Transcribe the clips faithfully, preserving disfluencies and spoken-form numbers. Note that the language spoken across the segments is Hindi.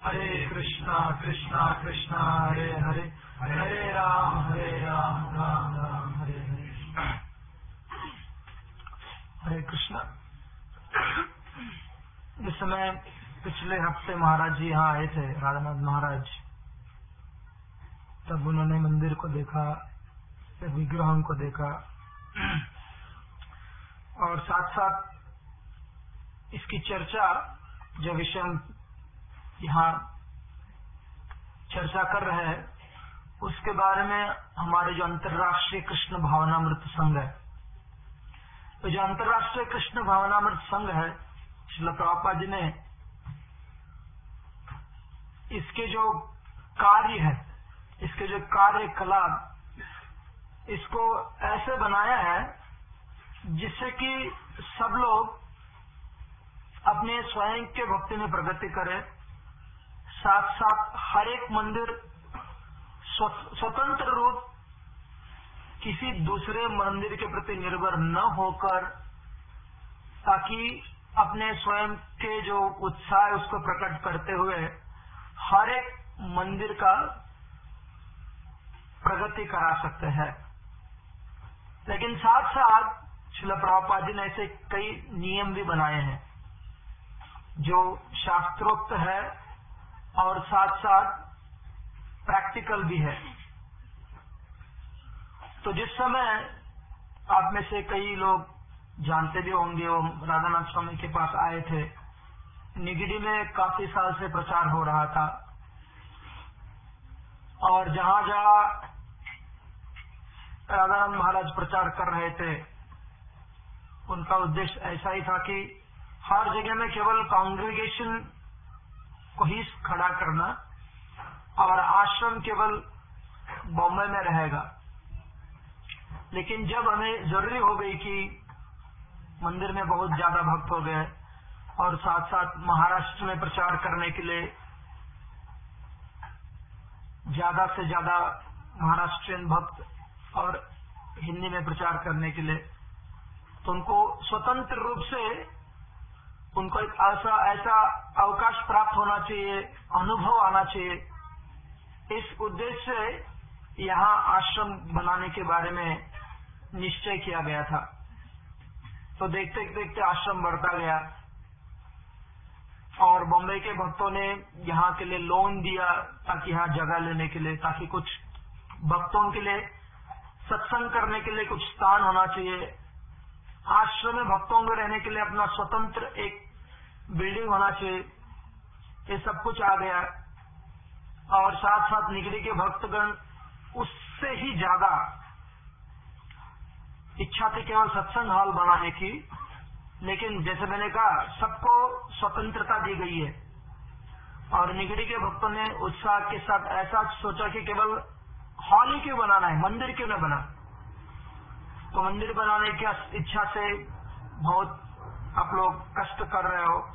हरे कृष्णा कृष्णा कृष्णा हरे हरे, हरे राम हरे राम राम राम हरे हरे। हरे कृष्णा। इस समय पिछले हफ्ते महाराज जी यहाँ आए थे, राधानाथ महाराज। तब उन्होंने मंदिर को देखा, विग्रहों को देखा और साथ साथ इसकी चर्चा, जो विषय हम यहाँ चर्चा कर रहे हैं, उसके बारे में हमारे जो अंतर्राष्ट्रीय कृष्ण भावनामृत संघ है, तो जो अंतर्राष्ट्रीय कृष्ण भावनामृत संघ है, श्रील प्रभुपाद जी ने इसके जो कार्य है, इसके जो कार्यकलाप, इसको ऐसे बनाया है जिससे कि सब लोग अपने स्वयं के भक्ति में प्रगति करें, साथ साथ हर एक मंदिर स्वतंत्र रूप किसी दूसरे मंदिर के प्रति निर्भर न होकर, ताकि अपने स्वयं के जो उत्साह है उसको प्रकट करते हुए हर एक मंदिर का प्रगति करा सकते हैं। लेकिन साथ साथ श्रील प्रभुपाद जी ने ऐसे कई नियम भी बनाए हैं जो शास्त्रोक्त है और साथ साथ प्रैक्टिकल भी है। तो जिस समय आप में से कई लोग जानते भी होंगे, वो राधानाथ स्वामी के पास आए थे। निगिड़ी में काफी साल से प्रचार हो रहा था और जहां जहां राधानाथ महाराज प्रचार कर रहे थे, उनका उद्देश्य ऐसा ही था कि हर जगह में केवल कांग्रेगेशन को ही खड़ा करना और आश्रम केवल बॉम्बे में रहेगा। लेकिन जब हमें जरूरी हो गई कि मंदिर में बहुत ज्यादा भक्त हो गए और साथ साथ महाराष्ट्र में प्रचार करने के लिए ज्यादा से ज्यादा महाराष्ट्रियन भक्त और हिंदी में प्रचार करने के लिए, तो उनको स्वतंत्र रूप से उनको एक ऐसा ऐसा अवकाश प्राप्त होना चाहिए, अनुभव आना चाहिए। इस उद्देश्य से यहाँ आश्रम बनाने के बारे में निश्चय किया गया था। तो देखते देखते आश्रम बढ़ता गया और बॉम्बे के भक्तों ने यहाँ के लिए लोन दिया ताकि यहाँ जगह लेने के लिए, ताकि कुछ भक्तों के लिए सत्संग करने के लिए कुछ स्थान होना चाहिए। आश्रम में भक्तों को रहने के लिए अपना स्वतंत्र एक बिल्डिंग होना चाहिए। ये सब कुछ आ गया और साथ साथ निगड़ी के भक्तगण उससे ही ज्यादा इच्छा थी केवल सत्संग हॉल बनाने की। लेकिन जैसे मैंने कहा, सबको स्वतंत्रता दी गई है और निगड़ी के भक्तों ने उत्साह के साथ ऐसा सोचा कि केवल हॉल ही क्यों बनाना है, मंदिर क्यों न बना। तो मंदिर बनाने की इच्छा से बहुत आप लोग कष्ट कर रहे हो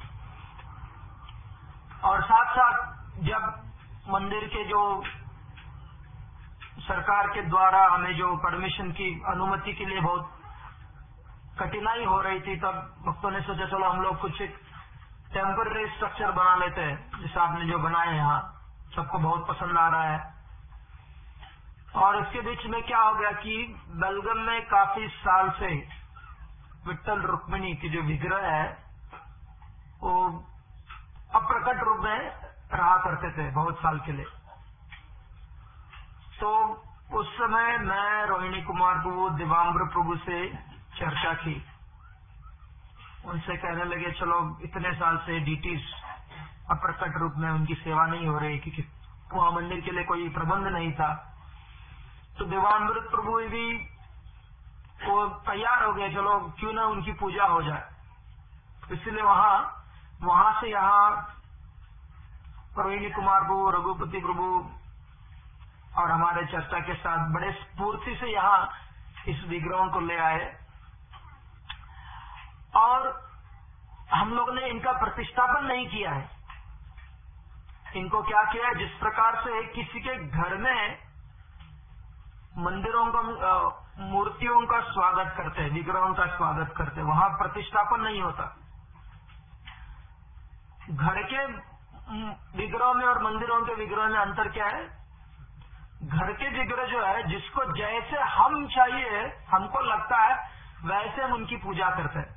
और साथ साथ जब मंदिर के जो सरकार के द्वारा हमें जो परमिशन की अनुमति के लिए बहुत कठिनाई हो रही थी, तब भक्तों ने सोचा चलो हम लोग कुछ एक टेम्पररी स्ट्रक्चर बना लेते हैं, जैसे आपने जो बनाए यहाँ सबको बहुत पसंद आ रहा है। और इसके बीच में क्या हो गया कि बेलगम में काफी साल से विट्ठल रुक्मिणी की जो विग्रह है वो अप्रकट रूप में रहा करते थे बहुत साल के लिए। तो उस समय मैं रोहिणी कुमार प्रभु, दिवाम्बर प्रभु से चर्चा की। उनसे कहने लगे चलो इतने साल से डीटीज अप्रकट रूप में उनकी सेवा नहीं हो रही क्योंकि वहां मंदिर के लिए कोई प्रबंध नहीं था। तो दिवाम्बर प्रभु भी वो तैयार हो गए, चलो क्यों ना उनकी पूजा हो जाए। इसलिए वहां वहां से यहाँ रोहिणी कुमार प्रभु, रघुपति प्रभु और हमारे चर्चा के साथ बड़े स्फूर्ति से यहाँ इस विग्रहों को ले आए और हम लोग ने इनका प्रतिष्ठापन नहीं किया है। इनको क्या किया है, जिस प्रकार से किसी के घर में मंदिरों का, मूर्तियों का स्वागत करते हैं, विग्रहों का स्वागत करते हैं, वहां प्रतिष्ठापन नहीं होता। घर के विग्रहों में और मंदिरों के विग्रह में अंतर क्या है? घर के विग्रह जो है, जिसको जैसे हम चाहिए, हमको लगता है वैसे हम उनकी पूजा करते हैं,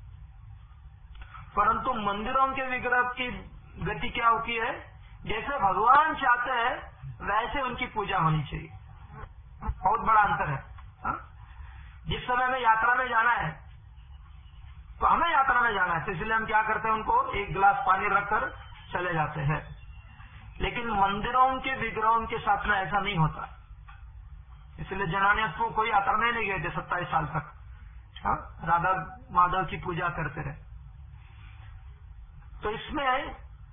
परंतु मंदिरों के विग्रह की गति क्या होती है? जैसे भगवान चाहते हैं वैसे उनकी पूजा होनी चाहिए। बहुत बड़ा अंतर है। हा? जिस समय हमें यात्रा में जाना है तो हमें यात्रा में जाना है, तो इसलिए हम क्या करते हैं, उनको एक गिलास पानी रखकर चले जाते हैं। लेकिन मंदिरों के विग्रहों के साथ में ऐसा नहीं होता। इसलिए जनानियों को कोई यात्रा में नहीं गए थे सत्ताईस साल तक। हा? राधा माधव की पूजा करते रहे। तो इसमें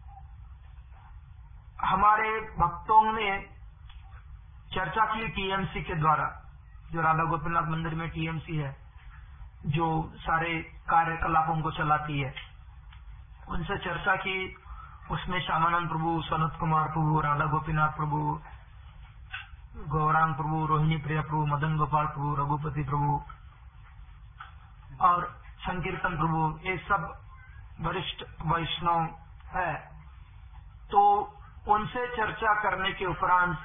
हमारे भक्तों ने चर्चा की टीएमसी के द्वारा, जो राधा गोपीनाथ मंदिर में टीएमसी है, जो सारे कार्यकलापों को चलाती है, उनसे चर्चा की। उसमें श्यामानंद प्रभु, सनत कुमार प्रभु, राधा गोपीनाथ प्रभु, गौरांग प्रभु, रोहिणी प्रिया प्रभु, मदन गोपाल प्रभु, रघुपति प्रभु और संकीर्तन प्रभु, ये सब वरिष्ठ वैष्णव है। तो उनसे चर्चा करने के उपरांत,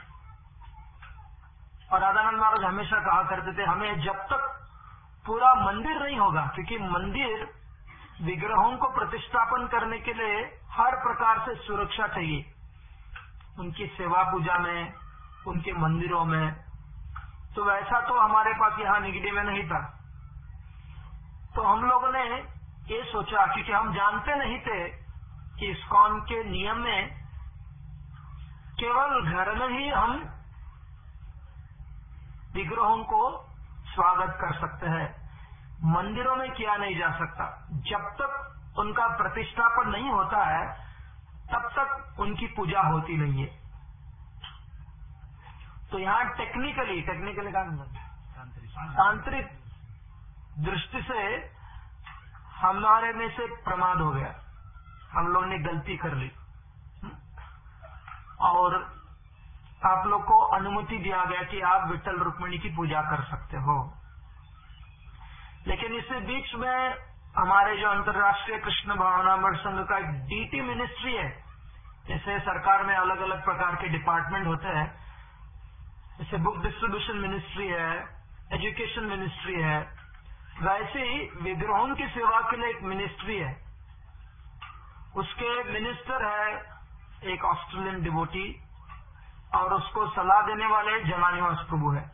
और राधानंद महाराज हमेशा कहा करते थे, हमें जब तक पूरा मंदिर नहीं होगा, क्योंकि मंदिर विग्रहों को प्रतिष्ठापन करने के लिए हर प्रकार से सुरक्षा चाहिए, उनकी सेवा पूजा में, उनके मंदिरों में। तो वैसा तो हमारे पास यहाँ निगड़ी में नहीं था। तो हम लोगों ने ये सोचा, क्योंकि हम जानते नहीं थे कि इस्कॉन के नियम में केवल घर में ही हम विग्रहों को स्वागत कर सकते हैं, मंदिरों में किया नहीं जा सकता। जब तक उनका प्रतिष्ठापन नहीं होता है तब तक उनकी पूजा होती नहीं है। तो यहाँ टेक्निकली टेक्निकली क्या तांत्रिक दृष्टि से हमारे में से प्रमाद हो गया, हम लोग ने गलती कर ली और आप लोग को अनुमति दिया गया कि आप विठ्ठल रुक्मिणी की पूजा कर सकते हो। लेकिन इसी बीच में हमारे जो अंतर्राष्ट्रीय कृष्ण भावनामृत संघ का एक डीटी मिनिस्ट्री है, जैसे सरकार में अलग अलग प्रकार के डिपार्टमेंट होते हैं, जैसे बुक डिस्ट्रीब्यूशन मिनिस्ट्री है, एजुकेशन मिनिस्ट्री है, वैसे ही विग्रहों की सेवा के लिए एक मिनिस्ट्री है। उसके मिनिस्टर है एक ऑस्ट्रेलियन डिवोटी और उसको सलाह देने वाले जनानिवास प्रभु है।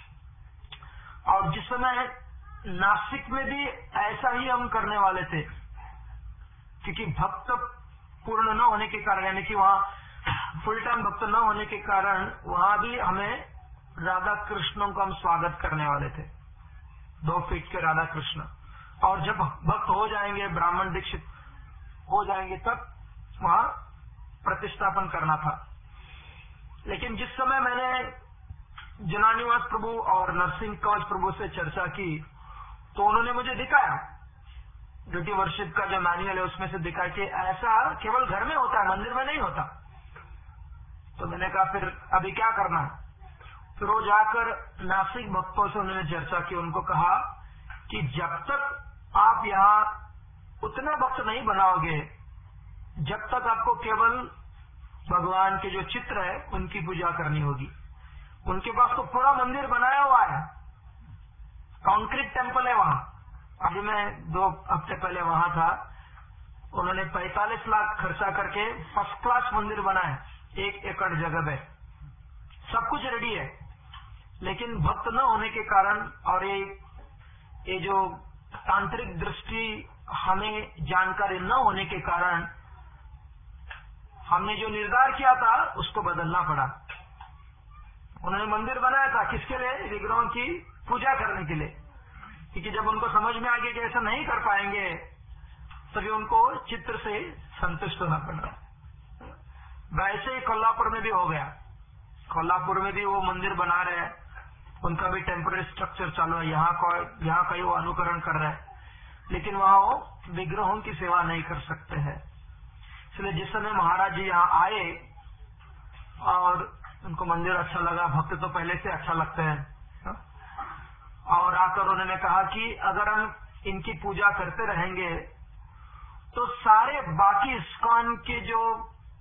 और जिस समय नासिक में भी ऐसा ही हम करने वाले थे, क्योंकि भक्त पूर्ण न होने के कारण, यानी कि वहाँ फुल टाइम भक्त न होने के कारण, वहाँ भी हमें राधा कृष्णों का हम स्वागत करने वाले थे, दो फीट के राधा कृष्ण। और जब भक्त हो जाएंगे, ब्राह्मण दीक्षित हो जाएंगे, तब वहाँ प्रतिष्ठापन करना था। लेकिन जिस समय मैंने जनानिवास प्रभु और नरसिंह कवच प्रभु से चर्चा की, तो उन्होंने मुझे दिखाया, ड्यूटी वर्शिप का जो मैनुअल है उसमें से दिखाया कि ऐसा केवल घर में होता है, मंदिर में नहीं होता। तो मैंने कहा फिर अभी क्या करना है? फिर वो जाकर नासिक भक्तों से उन्होंने चर्चा की, उनको कहा कि जब तक आप यहाँ उतने भक्त नहीं बनाओगे, जब तक आपको केवल भगवान के जो चित्र है उनकी पूजा करनी होगी। उनके पास तो पूरा मंदिर बनाया हुआ है, कंक्रीट टेम्पल है वहाँ। अभी मैं दो हफ्ते पहले वहाँ था, उन्होंने पैंतालीस लाख खर्चा करके फर्स्ट क्लास मंदिर बनाया, एक एकड़ जगह में, सब कुछ रेडी है। लेकिन भक्त न होने के कारण और ये ये जो तांत्रिक दृष्टि हमें जानकारी न होने के कारण हमने जो निर्धार किया था उसको बदलना पड़ा। उन्होंने मंदिर बनाया था किसके लिए? विग्रहों की पूजा करने के लिए, क्योंकि जब उनको समझ में आ गया कि ऐसा नहीं कर पाएंगे, तभी उनको चित्र से संतुष्ट होना पड़ा। वैसे ही कोल्हापुर में भी हो गया। कोल्हापुर में भी वो मंदिर बना रहे हैं, उनका भी टेम्पररी स्ट्रक्चर चालू है, यहाँ का यहाँ का ही वो अनुकरण कर रहे हैं, लेकिन वहाँ वो विग्रहों की सेवा नहीं कर सकते हैं। इसलिए जिस समय महाराज जी यहाँ आए और उनको मंदिर अच्छा लगा, भक्त तो पहले से अच्छा लगते हैं, और आकर उन्होंने कहा कि अगर हम इनकी पूजा करते रहेंगे तो सारे बाकी इस्कॉन के जो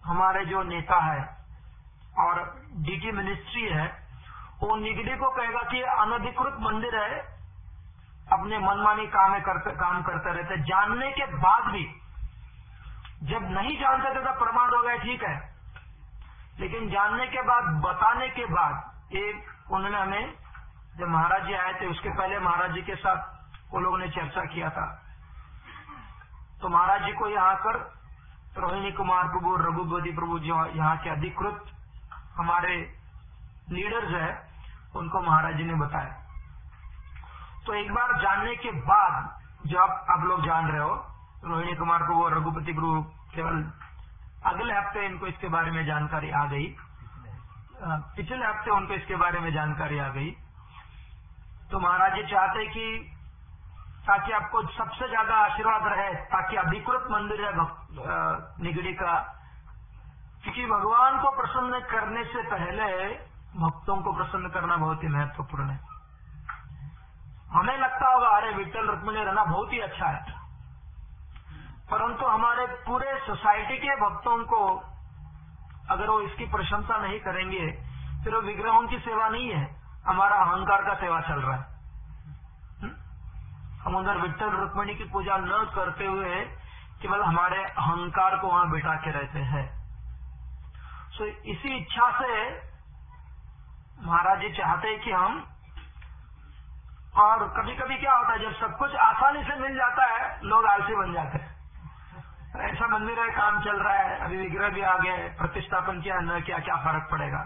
हमारे जो नेता है और डीटी मिनिस्ट्री है, वो निगड़ी को कहेगा कि अनधिकृत मंदिर है, अपने मनमानी काम करते काम करते रहते, जानने के बाद भी। जब नहीं जानते थे तब प्रमाण हो गए, ठीक है, लेकिन जानने के बाद, बताने के बाद, एक उन्होंने हमें, जब महाराज जी आए थे उसके पहले महाराज जी के साथ वो लोगों ने चर्चा किया था, तो महाराज जी को यहाँ कर रोहिणी कुमार प्रभु, रघुपति प्रभु जो यहाँ के अधिकृत हमारे लीडर्स है, उनको महाराज जी ने बताया। तो एक बार जानने के बाद, जो आप, आप लोग जान रहे हो, रोहिणी कुमार प्रभु और रघुपति प्रभु केवल अगले हफ्ते इनको इसके बारे में जानकारी आ गई, पिछले हफ्ते उनको इसके बारे में जानकारी आ गई। तो महाराज जी चाहते कि ताकि आपको सबसे ज्यादा आशीर्वाद रहे, ताकि अधिकृत मंदिर है निगड़ी का, क्योंकि भगवान को प्रसन्न करने से पहले भक्तों को प्रसन्न करना बहुत ही महत्वपूर्ण है। हमें लगता होगा अरे विट्ठल रुक्मिणी रहना बहुत ही अच्छा है, परंतु हमारे पूरे सोसाइटी के भक्तों को अगर वो इसकी प्रशंसा नहीं करेंगे, फिर वो विग्रहों की सेवा नहीं है, हमारा अहंकार का सेवा चल रहा है। हम उधर विट्ठल रुक्मिणी की पूजा न करते हुए केवल हमारे अहंकार को वहां बिठा के रहते हैं। सो इसी इच्छा से महाराज जी चाहते हैं कि हम, और कभी कभी क्या होता है, जब सब कुछ आसानी से मिल जाता है लोग आलसी बन जाते हैं। ऐसा मंदिर है, काम चल रहा है, अभी विग्रह भी आ गए, प्रतिष्ठापन किया न किया, क्या फर्क पड़ेगा।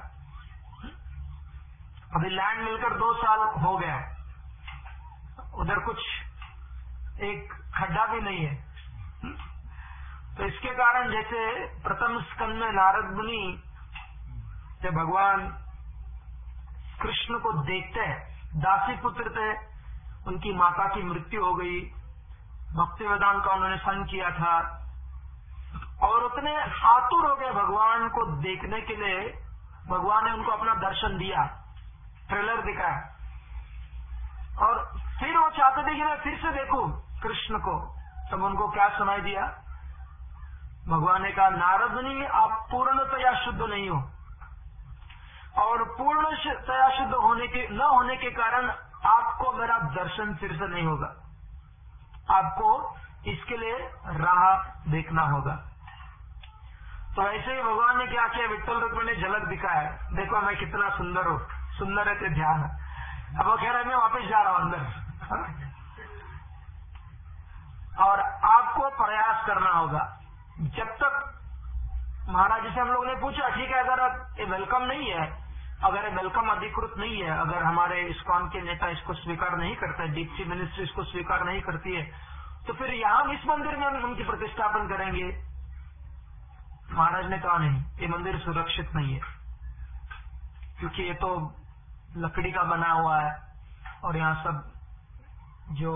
अभी लैंड मिलकर दो साल हो गया, उधर कुछ एक खड्डा भी नहीं है। तो इसके कारण जैसे प्रथम स्कंद में नारद मुनि जब भगवान कृष्ण को देखते हैं, दासी पुत्र थे, उनकी माता की मृत्यु हो गई, भक्ति वेदांत का उन्होंने संग किया था, और उतने आतुर हो गए भगवान को देखने के लिए। भगवान ने उनको अपना दर्शन दिया, ट्रेलर दिखाया, और फिर वो चाहते थे कि मैं फिर से देखूं कृष्ण को। तब उनको क्या सुनाई दिया? भगवान ने कहा, नारद मुनि आप पूर्णतया शुद्ध नहीं हो, और पूर्णतया शुद्ध होने के न होने के कारण आपको मेरा दर्शन फिर से नहीं होगा, आपको इसके लिए राह देखना होगा। तो ऐसे ही भगवान ने क्या किया, विट्ठल रुक्मिणी ने झलक दिखाया, देखो मैं कितना सुंदर हूं, सुंदर है तो ध्यान। अब वो कह रहा है मैं वापस जा रहा हूं अंदर। और आपको प्रयास करना होगा। जब तक महाराज जी से हम लोग ने पूछा, ठीक है, अगर ये वेलकम नहीं है, अगर ये वेलकम अधिकृत नहीं है, अगर हमारे इस्कॉन के नेता इसको स्वीकार नहीं करते, डीपी मिनिस्ट्री इसको स्वीकार नहीं करती है, तो फिर यहां इस मंदिर में हम उनकी प्रतिष्ठापन करेंगे। महाराज ने कहा नहीं, ये मंदिर सुरक्षित नहीं है, क्योंकि ये तो लकड़ी का बना हुआ है, और यहाँ सब जो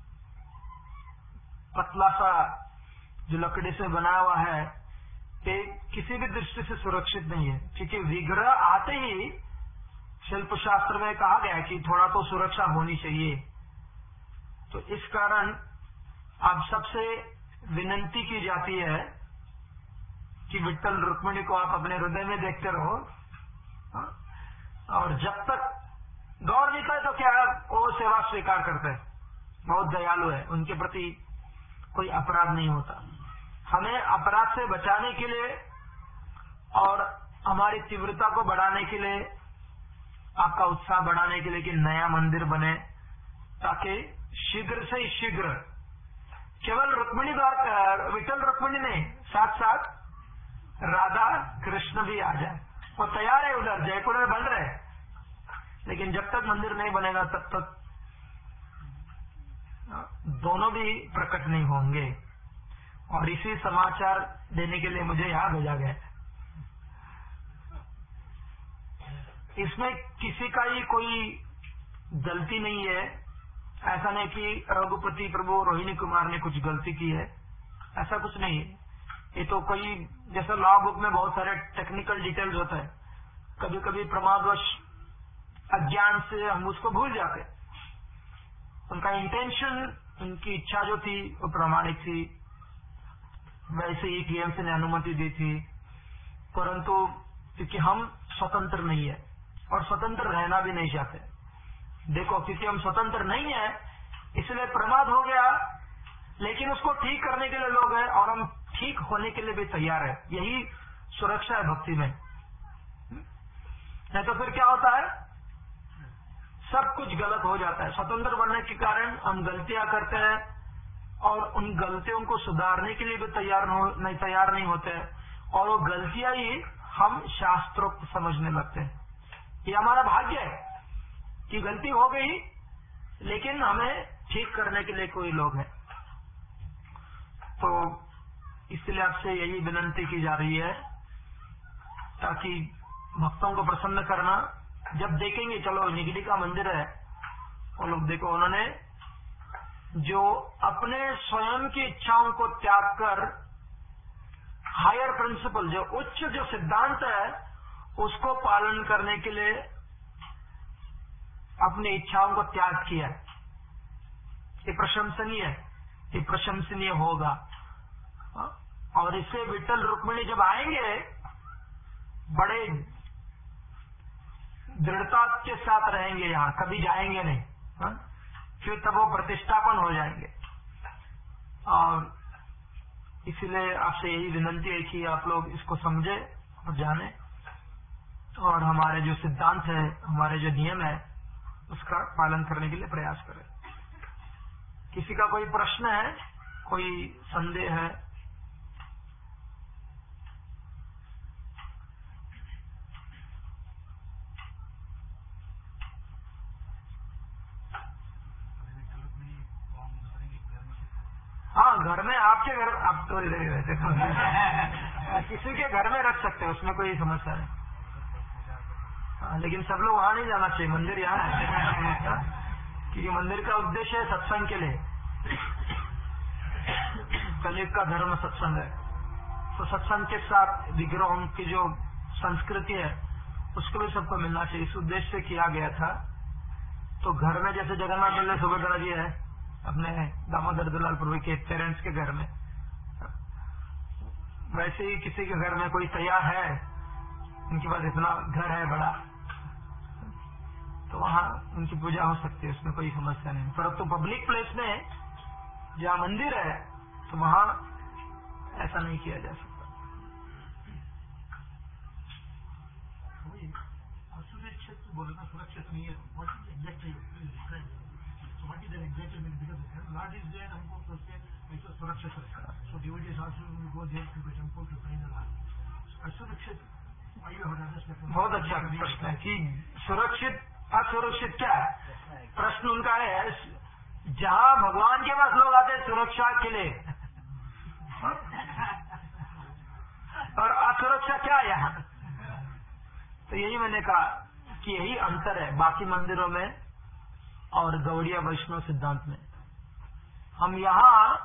पतला सा जो लकड़ी से बना हुआ है, ये किसी भी दृष्टि से सुरक्षित नहीं है, क्योंकि विग्रह आते ही शिल्प शास्त्र में कहा गया है कि थोड़ा तो सुरक्षा होनी चाहिए। तो इस कारण आप सबसे विनंती की जाती है कि विट्ठल रुक्मिणी को आप अपने हृदय में देखते रहो, और जब तक गौर नहीं करे तो क्या वो सेवा स्वीकार करते हैं, बहुत दयालु है, उनके प्रति कोई अपराध नहीं होता। हमें अपराध से बचाने के लिए और हमारी तीव्रता को बढ़ाने के लिए, आपका उत्साह बढ़ाने के लिए कि नया मंदिर बने, ताकि शीघ्र से शीघ्र केवल रुक्मिणी द्वारा, विट्ठल रुक्मिणी नहीं, साथ साथ राधा कृष्ण भी आ जाए। वो तैयार है, उधर जयपुर में बन रहे, लेकिन जब तक मंदिर नहीं बनेगा तब तक दोनों भी प्रकट नहीं होंगे। और इसी समाचार देने के लिए मुझे यहां भेजा गया। इसमें किसी का ही कोई गलती नहीं है। ऐसा नहीं कि रघुपति प्रभु रोहिणी कुमार ने कुछ गलती की है, ऐसा कुछ नहीं है। ये तो कोई, जैसे लॉ बुक में बहुत सारे टेक्निकल डिटेल्स होता है, कभी कभी प्रमादवश अज्ञान से हम उसको भूल जाते। उनका इंटेंशन, उनकी इच्छा जो थी वो प्रामाणिक थी, वैसे ही टीएमसी ने अनुमति दी थी। परंतु क्योंकि हम स्वतंत्र नहीं है और स्वतंत्र रहना भी नहीं चाहते। देखो, क्योंकि हम स्वतंत्र नहीं है इसलिए प्रमाद हो गया, लेकिन उसको ठीक करने के लिए लोग हैं और हम ठीक होने के लिए भी तैयार है। यही सुरक्षा है भक्ति में। नहीं तो फिर क्या होता है, सब कुछ गलत हो जाता है। स्वतंत्र बनने के कारण हम गलतियां करते हैं और उन गलतियों को सुधारने के लिए भी तैयार नहीं तैयार नहीं होते, और वो गलतियां ही हम शास्त्रोक्त समझने लगते हैं। ये हमारा भाग्य है कि गलती हो गई, लेकिन हमें ठीक करने के लिए कोई लोग हैं। तो इसलिए आपसे यही विनंती की जा रही है, ताकि भक्तों को प्रसन्न करना। जब देखेंगे, चलो निगड़ी का मंदिर है, वो लोग देखो उन्होंने जो अपने स्वयं की इच्छाओं को त्याग कर हायर प्रिंसिपल, जो उच्च जो सिद्धांत है, उसको पालन करने के लिए अपनी इच्छाओं को त्याग किया। ये प्रशंसनीय है, ये प्रशंसनीय होगा। और इससे विठ्ठल रुक्मिणी जब आएंगे बड़े दृढ़ता के साथ रहेंगे, यहां कभी जाएंगे नहीं। हा? फिर तब वो प्रतिष्ठापन हो जाएंगे। और इसलिए आपसे यही विनंती है कि आप लोग इसको समझे और जाने, और हमारे जो सिद्धांत है, हमारे जो नियम है, उसका पालन करने के लिए प्रयास करें। किसी का कोई प्रश्न है, कोई संदेह है? हाँ, घर में, आपके घर, आप तो इधर ही रहते हो किसी के घर में रख सकते हैं, उसमें कोई समस्या नहीं। हाँ, लेकिन सब लोग वहां नहीं जाना चाहिए, मंदिर यहाँ है क्योंकि मंदिर का उद्देश्य है सत्संग के लिए। कलयुग का धर्म सत्संग है, तो सत्संग के साथ विग्रहों की जो संस्कृति है उसको भी सबको मिलना चाहिए। इस उद्देश्य से किया गया था। तो घर में जैसे जगन्नाथ दल्ले सुभद्रा जी है अपने दामोदर दुलाल प्रभु के पेरेंट्स के घर में, वैसे ही किसी के घर में कोई तैयार है, उनके पास इतना घर है बड़ा, तो वहां उनकी पूजा हो सकती है, उसमें कोई समस्या नहीं। परंतु तो पब्लिक प्लेस में जहाँ मंदिर है, तो वहां ऐसा नहीं किया जा सकता। असुरक्षित बोलना सुरक्षित नहीं है। What is exactly what is exactly mean, because lord is there, हमको तो उससे ऐसा सुरक्षित है। So devotees also will go there to the temple to find the lord. असुरक्षित, बहुत अच्छा प्रश्न है कि सुरक्षित असुरक्षित क्या है। प्रश्न उनका है, जहां भगवान के पास लोग आते हैं सुरक्षा के लिए, और असुरक्षा क्या है यहाँ। तो यही मैंने कहा कि यही अंतर है बाकी मंदिरों में और गौड़िया वैष्णव सिद्धांत में। हम यहाँ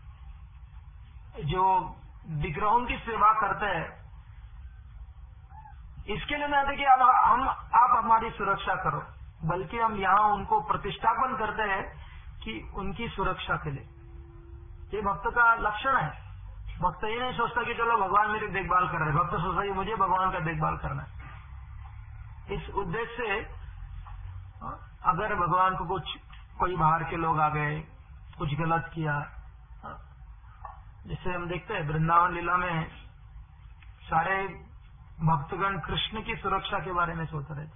जो विग्रहों की सेवा करते हैं, इसके लिए नहीं कि अब हम आप हमारी सुरक्षा करो, बल्कि हम यहाँ उनको प्रतिष्ठापन करते हैं कि उनकी सुरक्षा के लिए। ये भक्त का लक्षण है। भक्त ये नहीं सोचता कि चलो भगवान मेरी देखभाल कर रहे हैं, भक्त सोचता है मुझे भगवान का देखभाल करना है। इस उद्देश्य से अगर भगवान को कुछ कोई बाहर के लोग आ गए, कुछ गलत किया, जैसे हम देखते हैं वृंदावन लीला में सारे भक्तगण कृष्ण की सुरक्षा के बारे में सोच रहे थे।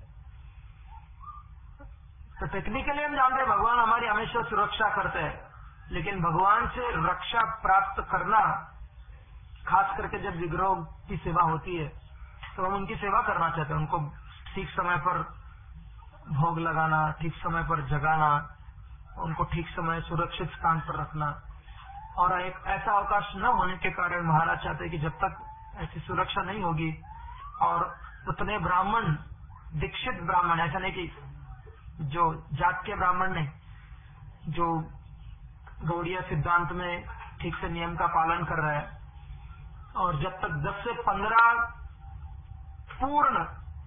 तो टेक्निकली हम जानते हैं भगवान हमारी हमेशा सुरक्षा करते हैं, लेकिन भगवान से रक्षा प्राप्त करना, खास करके जब विग्रह की सेवा होती है, तो हम उनकी सेवा करना चाहते हैं। उनको ठीक समय पर भोग लगाना, ठीक समय पर जगाना, उनको ठीक समय सुरक्षित स्थान पर रखना। और एक ऐसा अवकाश न होने के कारण महाराज चाहते हैं कि जब तक ऐसी सुरक्षा नहीं होगी, और उतने ब्राह्मण, दीक्षित ब्राह्मण, ऐसा नहीं कि जो जात के ब्राह्मण नहीं, जो गौड़िया सिद्धांत में ठीक से नियम का पालन कर रहे हैं, और जब तक दस से पंद्रह पूर्ण,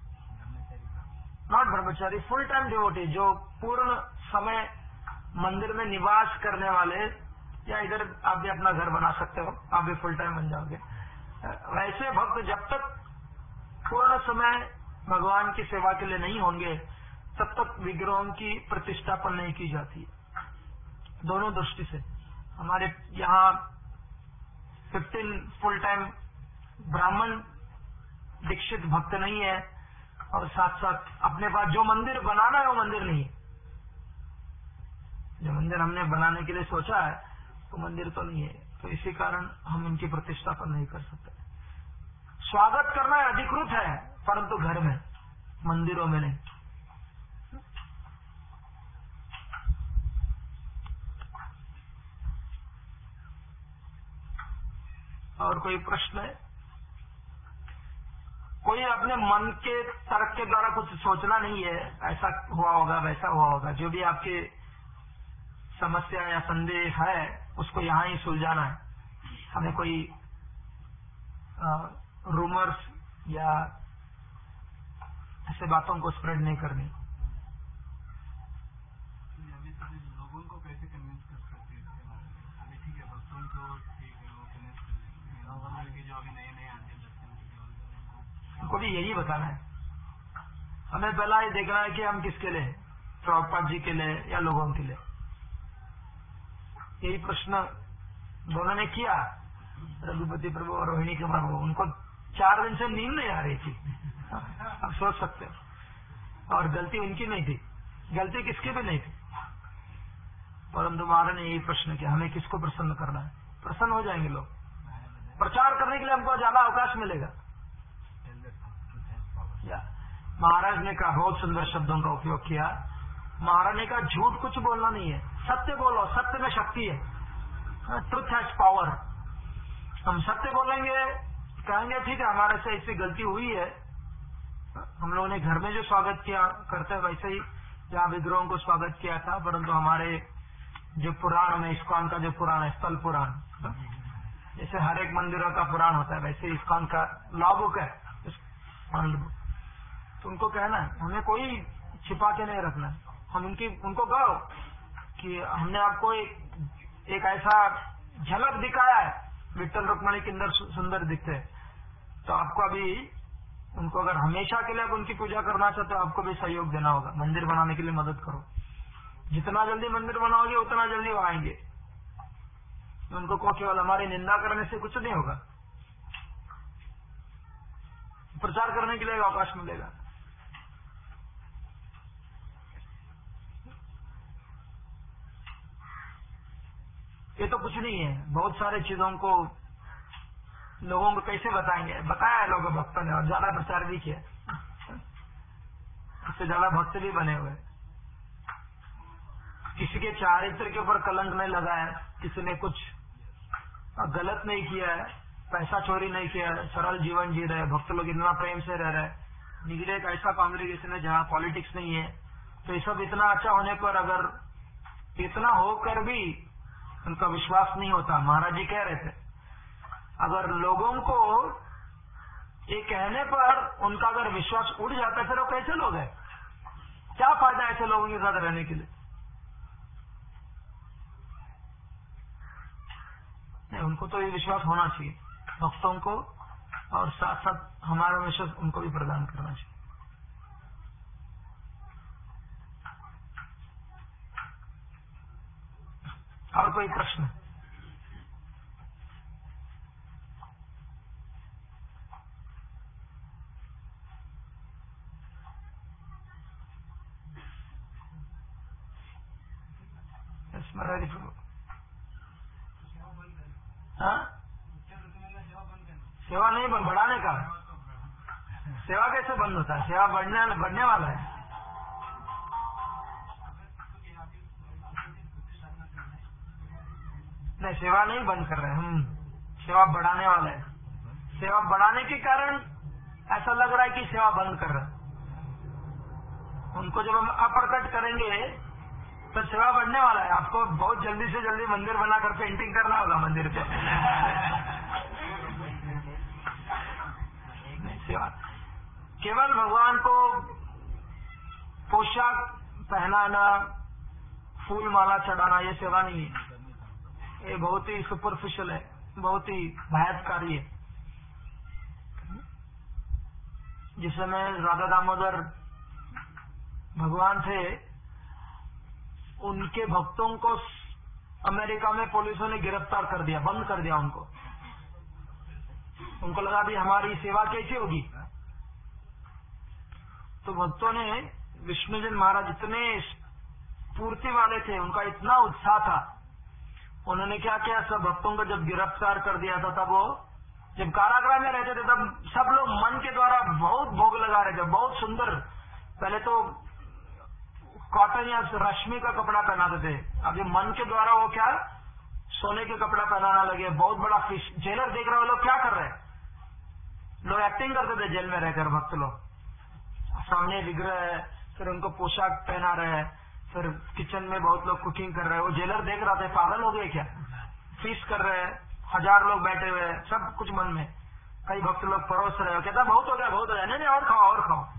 not Brahmachari, full time devotee, जो पूर्ण समय मंदिर में निवास करने वाले, या इधर आप भी अपना घर बना सकते हो, आप भी फुल टाइम बन जाओगे, वैसे भक्त जब तक पूर्ण समय भगवान की सेवा के लिए नहीं होंगे तब तक विग्रहों की प्रतिष्ठापन नहीं की जाती। दोनों दृष्टि से हमारे यहाँ फिफ्टीन फुल टाइम ब्राह्मण दीक्षित भक्त नहीं है, और साथ साथ अपने पास जो मंदिर बनाना है वो मंदिर नहीं है। जो मंदिर हमने बनाने के लिए सोचा है वो मंदिर तो नहीं है, तो इसी कारण हम इनकी प्रतिष्ठापन नहीं कर सकते। स्वागत करना अधिकृत है परंतु घर में, मंदिरों में नहीं। और कोई प्रश्न है? कोई अपने मन के तर्क के द्वारा कुछ सोचना नहीं है, ऐसा हुआ होगा वैसा हुआ होगा। जो भी आपके समस्या या संदेह है उसको यहाँ ही सुलझाना है। हमें कोई रूमर्स या ऐसे बातों को स्प्रेड नहीं करनी। लोगों को कैसे कन्विंस कर सकते हैं इसके बारे में? अभी ठीक है, भक्तों को ठीक है वो कन्विंस कर लेंगे, के जो अभी नए नए आते हैं दर्शन उनको भी यही बताना है। हमें पहला ये देखना है कि हम किसके लिए, प्रभुपाद जी के लिए या लोगों के लिए। यही प्रश्न दोनों ने किया, रघुपति प्रभु और रोहिणी के प्रभु। उनको चार दिन से नींद नहीं आ रही थी, आप सोच सकते हो। और गलती उनकी नहीं थी, गलती किसकी भी नहीं थी, परंतु महाराज ने यही प्रश्न किया, हमें किसको प्रसन्न करना है? प्रसन्न हो जाएंगे लोग। प्रचार करने के लिए हमको ज्यादा अवकाश मिलेगा। महाराज ने कहा, बहुत सुंदर शब्दों का उपयोग किया। महाराज ने कहा, झूठ कुछ बोलना नहीं है, सत्य बोलो, सत्य में शक्ति है। Truth has power. हम सत्य बोलेंगे, कहेंगे ठीक है हमारे से ऐसी गलती हुई है, हम लोगों ने घर में जो स्वागत किया करते हैं वैसे ही जहाँ विग्रहों को स्वागत किया था, परंतु हमारे जो पुराण में, इस्कॉन का जो पुराण है, स्थल पुराण, जैसे हर एक मंदिरों का पुराण होता है वैसे इस्कॉन का लॉ बुक है। तो उनको कहना है, हमें कोई छिपा के नहीं रखना है। हम उनकी उनको कहो कि हमने आपको एक एक ऐसा झलक दिखाया है, विठ्ठल रुक्मिणी किंदर सुंदर दिखते हैं, तो आपको अभी उनको अगर हमेशा के लिए आप उनकी पूजा करना चाहते हो, आपको भी सहयोग देना होगा। मंदिर बनाने के लिए मदद करो, जितना जल्दी मंदिर बनाओगे उतना जल्दी वो आएंगे। उनको को केवल हमारी निंदा करने से कुछ नहीं होगा, प्रचार करने के लिए अवकाश मिलेगा। ये तो कुछ नहीं है, बहुत सारे चीजों को लोगों को कैसे बताएंगे, बताया है लोगों भक्तों ने, और ज्यादा प्रचार भी किया, इससे ज्यादा भक्त भी बने हुए। किसी के चारित्र के ऊपर कलंक नहीं लगाया, किसी ने कुछ गलत नहीं किया है, पैसा चोरी नहीं किया है, सरल जीवन जी रहे, भक्त लोग इतना प्रेम से रह रहे। निगरे एक ऐसा कांग्रेगेशन है जहाँ पॉलिटिक्स नहीं है, तो ये सब इतना अच्छा होने पर अगर इतना होकर भी उनका विश्वास नहीं होता, महाराज जी कह रहे थे, अगर लोगों को ये कहने पर उनका अगर विश्वास उड़ जाता है फिर वो कैसे लोग हैं? क्या फायदा ऐसे लोगों के साथ रहने के लिए? नहीं, उनको तो ये विश्वास होना चाहिए भक्तों को, और साथ साथ हमारा विश्वास उनको भी प्रदान करना चाहिए। और कोई प्रश्न? महाराज प्रभु, हाँ, सेवा नहीं बढ़ाने का। सेवा कैसे बंद होता है? सेवा बढ़ने बढ़ने वाला है। नहीं, सेवा नहीं बंद कर रहे हम, सेवा बढ़ाने वाला है। सेवा बढ़ाने के कारण ऐसा लग रहा है कि सेवा बंद कर रहे हैं। उनको जब हम अप्रकट करेंगे तो सेवा बढ़ने वाला है। आपको बहुत जल्दी से जल्दी मंदिर बनाकर पेंटिंग करना होगा मंदिर पे। सेवा केवल भगवान को पोशाक पहनाना, फूल माला चढ़ाना, ये सेवा नहीं है। ये बहुत ही सुपरफिशियल है, बहुत ही भयातकारी है। जिस समय राधा दामोदर भगवान थे, उनके भक्तों को अमेरिका में पुलिसों ने गिरफ्तार कर दिया, बंद कर दिया उनको। उनको लगा भी हमारी सेवा कैसी होगी। तो भक्तों ने, विष्णुजन महाराज इतने स्फूर्ति वाले थे, उनका इतना उत्साह था, उन्होंने क्या किया, सब भक्तों को जब गिरफ्तार कर दिया था, तब वो जब कारागृह में रहते थे, तब सब लोग मन के द्वारा बहुत भोग लगा रहे थे, बहुत सुंदर। पहले तो कॉटन या रश्मि का कपड़ा पहनाते थे, अब ये मन के द्वारा वो क्या, सोने के कपड़ा पहनाना लगे। बहुत बड़ा फिश, जेलर देख रहे हो लोग क्या कर रहे हैं, लोग एक्टिंग करते थे जेल में रहकर। भक्त लोग सामने विग्रह है, फिर उनको पोशाक पहना रहे हैं, फिर किचन में बहुत लोग कुकिंग कर रहे हैं। वो जेलर देख रहा था, पागल हो गए क्या, फीस कर रहे हैं, हजार लोग बैठे हुए हैं, सब कुछ मन में। कई भक्त लोग परोस रहे हो, कहता बहुत हो गया, बहुत हो गया, नहीं नहीं और खाओ और खाओ।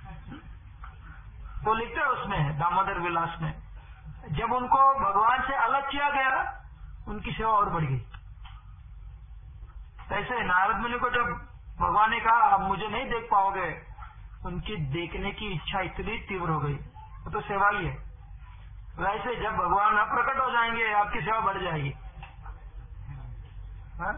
तो लिखते हैं उसमें दामोदर विलास में, जब उनको भगवान से अलग किया गया, उनकी सेवा और बढ़ गई। ऐसे नारद मुनि को जब भगवान ने कहा अब मुझे नहीं देख पाओगे, उनकी देखने की इच्छा इतनी तीव्र हो गई, वो तो सेवा ही है। वैसे जब भगवान अब प्रकट हो जाएंगे, आपकी सेवा बढ़ जाएगी। हाँ?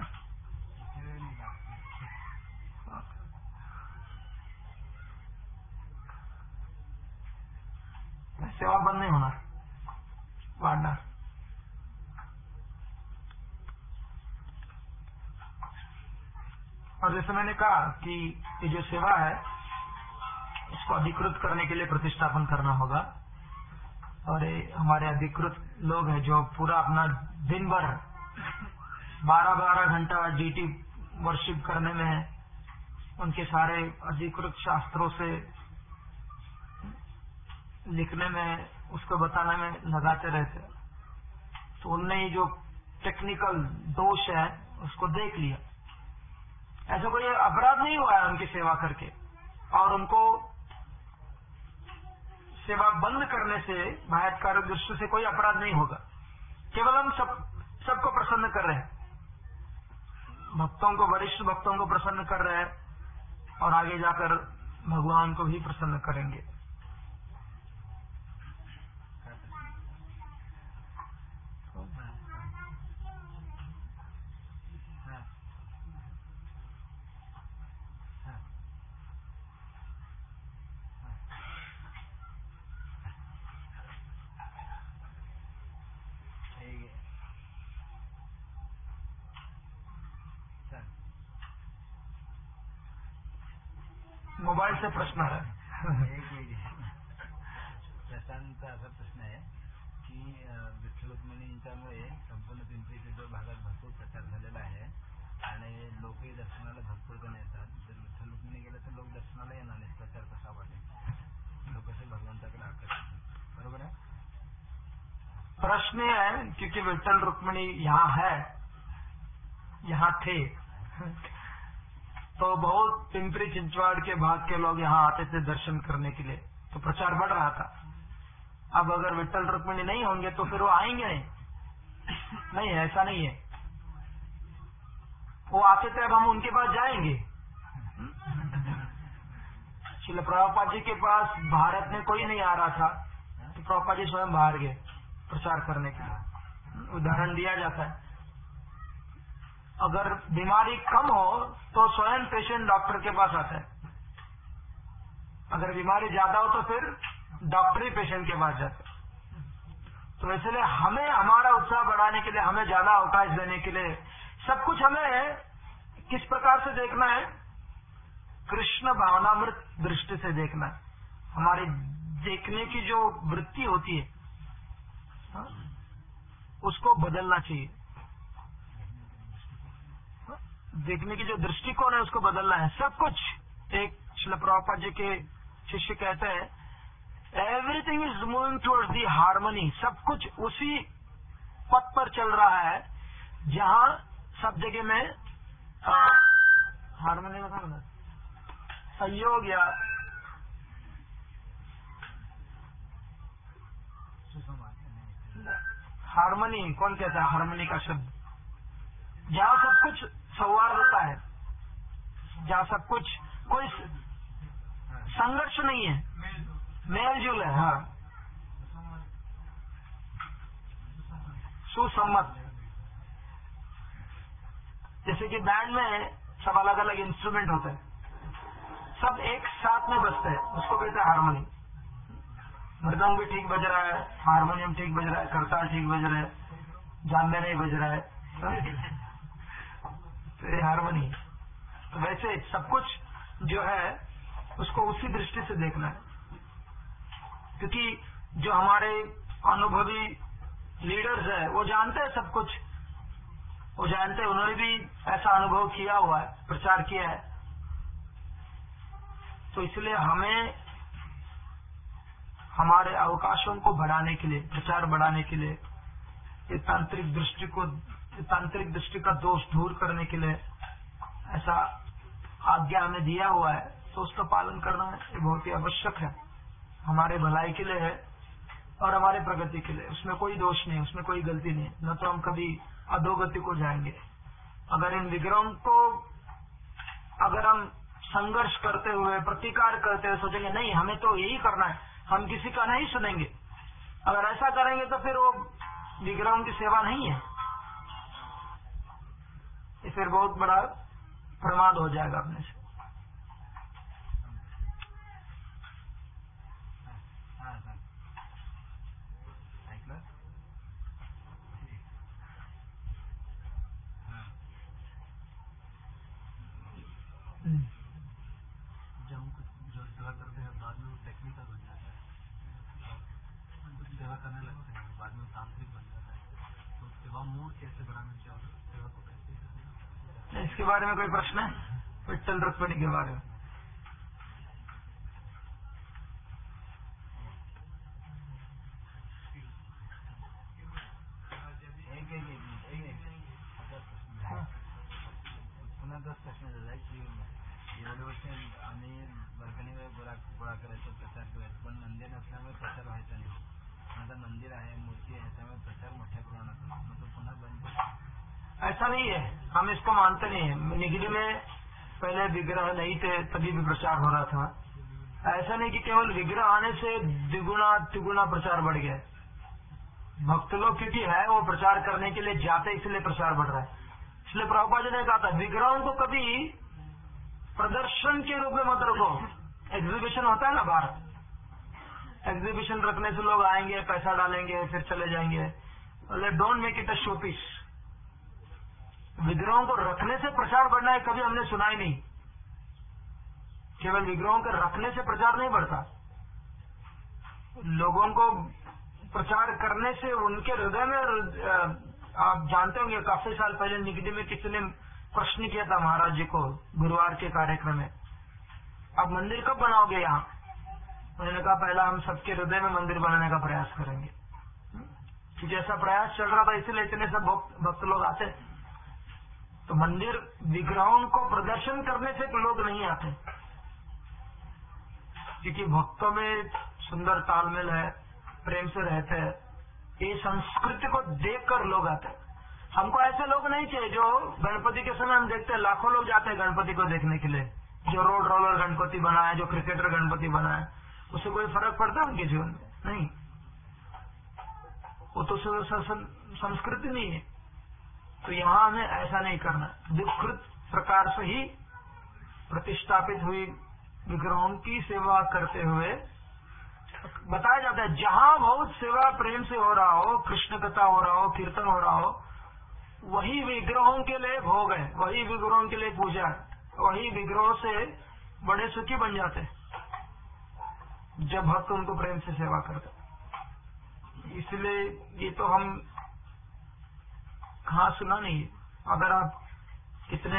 सेवा बंद नहीं होना, बढ़ना। और जैसे मैंने कहा कि ये जो सेवा है, इसको अधिकृत करने के लिए प्रतिष्ठापन करना होगा। और ये हमारे अधिकृत लोग हैं जो पूरा अपना दिन भर बारह बारह घंटा जीटी वर्शिप करने में, उनके सारे अधिकृत शास्त्रों से लिखने में, उसको बताने में लगाते रहते। तो उनने ही जो टेक्निकल दोष है उसको देख लिया। ऐसा कोई अपराध नहीं हुआ है उनकी सेवा करके, और उनको सेवा बंद करने से बाह्यकार दृष्टि से कोई अपराध नहीं होगा। केवल हम सब सबको प्रसन्न कर रहे हैं, भक्तों को, वरिष्ठ भक्तों को प्रसन्न कर रहे हैं, और आगे जाकर भगवान को भी प्रसन्न करेंगे। मोबाईल से प्रश्न है। प्रशांतचा असा प्रश्न आहे की विठ्ठल रुक्मिणींच्यामुळे संपूर्ण पिंपरीच्या जो भागात भरपूर प्रचार झालेला आहे आणि लोकही दर्शनाला भरपूर जण येतात. जर विठ्ठल रुक्मिणी गेले तर लोक दर्शनाला येणार नाहीत, प्रचार कसा वाटेल, लोक कसे भगवंताकडे आकर्षित, बरोबर है? प्रश्न है क्योंकि विठ्ठल रुक्मिणी यहाँ है, यहाँ थे, तो बहुत पिंपरी चिंचवाड़ के भाग के लोग यहाँ आते थे दर्शन करने के लिए, तो प्रचार बढ़ रहा था। अब अगर विठ्ठल रुक्मिणी नहीं होंगे तो फिर वो आएंगे नहीं, नहीं ऐसा नहीं है। वो आते थे, अब हम उनके पास जाएंगे। श्रील प्रभुपाद जी के पास भारत में कोई नहीं आ रहा था, तो प्रभुपाद जी स्वयं बाहर गए प्रचार करने के लिए। उदाहरण दिया जाता है, अगर बीमारी कम हो तो स्वयं पेशेंट डॉक्टर के पास आता है, अगर बीमारी ज्यादा हो तो फिर डॉक्टर ही पेशेंट के पास जाता है। तो इसलिए हमें हमारा उत्साह बढ़ाने के लिए, हमें ज्यादा अवकाश देने के लिए, सब कुछ हमें किस प्रकार से देखना है, कृष्ण भावनामृत दृष्टि से देखना है। हमारी देखने की जो वृत्ति होती है, हा? उसको बदलना चाहिए। देखने की जो दृष्टिकोण है उसको बदलना है। सब कुछ, एक श्रील प्रभुपाद जी के शिष्य कहते हैं, everything is moving towards the harmony. सब कुछ उसी पथ पर चल रहा है जहां सब जगह में हार्मनी का मतलब सहयोग या हार्मनी, कौन कहता है हार्मनी का शब्द? जहां सब कुछ सौहार्द होता है, जहां सब कुछ, कोई संघर्ष नहीं है, मेल जुल है। हाँ, सुसम्मत। जैसे कि बैंड में सब अलग अलग इंस्ट्रूमेंट होते हैं, सब एक साथ में बजते हैं, उसको कहते हैं हारमोनी। मृदंग भी ठीक बज रहा है, हारमोनियम ठीक बज रहा है, करताल ठीक बज रहा है, जामबे नहीं बज रहा है, तो ये हारमोनी। तो वैसे सब कुछ जो है उसको उसी दृष्टि से देखना है, क्योंकि जो हमारे अनुभवी लीडर्स है वो जानते हैं सब कुछ, वो जानते हैं, उन्होंने भी ऐसा अनुभव किया हुआ है, प्रचार किया है। तो इसलिए हमें हमारे अवकाशों को बढ़ाने के लिए, प्रचार बढ़ाने के लिए, ये तांत्रिक दृष्टि को, तांत्रिक दृष्टि का दोष दूर करने के लिए ऐसा आज्ञा हमें दिया हुआ है, तो उसका पालन करना ये बहुत ही आवश्यक है, हमारे भलाई के लिए है और हमारे प्रगति के लिए। उसमें कोई दोष नहीं, उसमें कोई गलती नहीं, न तो हम कभी अधोगति को जाएंगे। अगर इन विग्रहों को अगर हम संघर्ष करते हुए, प्रतिकार करते हुए सोचेंगे नहीं हमें तो यही करना है, हम किसी का नहीं सुनेंगे, अगर ऐसा करेंगे तो फिर वो विग्रहों की सेवा नहीं है, ये फिर बहुत बड़ा प्रमाद हो जाएगा अपने से। जब हम कुछ जो सेवा करते हैं बाद में वो टेक्निकल बन जाता है, कुछ सेवा करने लगते हैं बाद में तांत्रिक बन जाता है, तो सेवा मूड कैसे बढ़ाना चाहिए, सेवा को कैसे करना, इसके बारे में कोई प्रश्न है? विट्ठल रुक्मिणी के बारे में एक एक एक पुन्हा दस प्रश्न झाला की एवढे वर्ष आम्ही वर्गणी गोळा गोळा करायचो, प्रचार करायचो, पण मंदिर नसल्यामुळे प्रचार व्हायचा नाही. आता मंदिर आहे, मूर्ती आहे, त्यामुळे प्रचार मोठ्या प्रमाणात होतो, मग तो पुन्हा बंद पडतो. ऐसा नहीं है, हम इसको मानते नहीं है। निगड़ी में पहले विग्रह नहीं थे तभी भी प्रचार हो रहा था। ऐसा नहीं कि केवल विग्रह आने से द्विगुणा तिगुना प्रचार बढ़ गया। भक्त लोग क्योंकि है वो प्रचार करने के लिए जाते, इसलिए प्रचार बढ़ रहा है। इसलिए प्रभुपाद जी ने कहा था विग्रहों को कभी प्रदर्शन के रूप में मत रखो। एग्जीबिशन होता है ना बाहर, एग्जीबिशन रखने से लोग आएंगे, पैसा डालेंगे, फिर चले जाएंगे। Don't make it a show piece. विग्रहों को रखने से प्रचार बढ़ना है कभी हमने सुना ही नहीं। केवल विग्रहों के रखने से प्रचार नहीं बढ़ता। लोगों को प्रचार करने से उनके हृदय में, आप जानते होंगे काफी साल पहले निगड़ी में किसी ने प्रश्न किया था महाराज जी को गुरुवार के कार्यक्रम में, आप मंदिर कब बनाओगे यहाँ? उन्होंने कहा पहला हम सबके हृदय में मंदिर बनाने का प्रयास करेंगे। क्योंकि ऐसा प्रयास चल रहा था, इसलिए इतने सब भक्त, भक्त लोग आते। तो मंदिर विग्रहों को प्रदर्शन करने से लोग नहीं आते, क्योंकि भक्तों में सुंदर तालमेल है, प्रेम से रहते हैं, ये संस्कृति को देखकर लोग आते हैं। हमको ऐसे लोग नहीं चाहिए जो गणपति के समय हम देखते हैं लाखों लोग जाते हैं गणपति को देखने के लिए, जो रोड रोलर गणपति बना है, जो क्रिकेटर गणपति बना है, उससे कोई फर्क पड़ता है उनके जीवन में? नहीं, वो तो संस्कृति नहीं है। तो यहाँ हमें ऐसा नहीं करना। विकृत प्रकार से ही प्रतिष्ठापित हुई विग्रहों की सेवा करते हुए बताया जाता है, जहां बहुत सेवा प्रेम से हो रहा हो, कृष्ण कथा हो रहा हो, कीर्तन हो रहा हो, वही विग्रहों के लिए भोग है, वही विग्रहों के लिए पूजा है, वही विग्रहों से बड़े सुखी बन जाते जब भक्त उनको प्रेम से सेवा करते। इसलिए ये तो हम कहाँ सुना नहीं है। अगर आप कितने,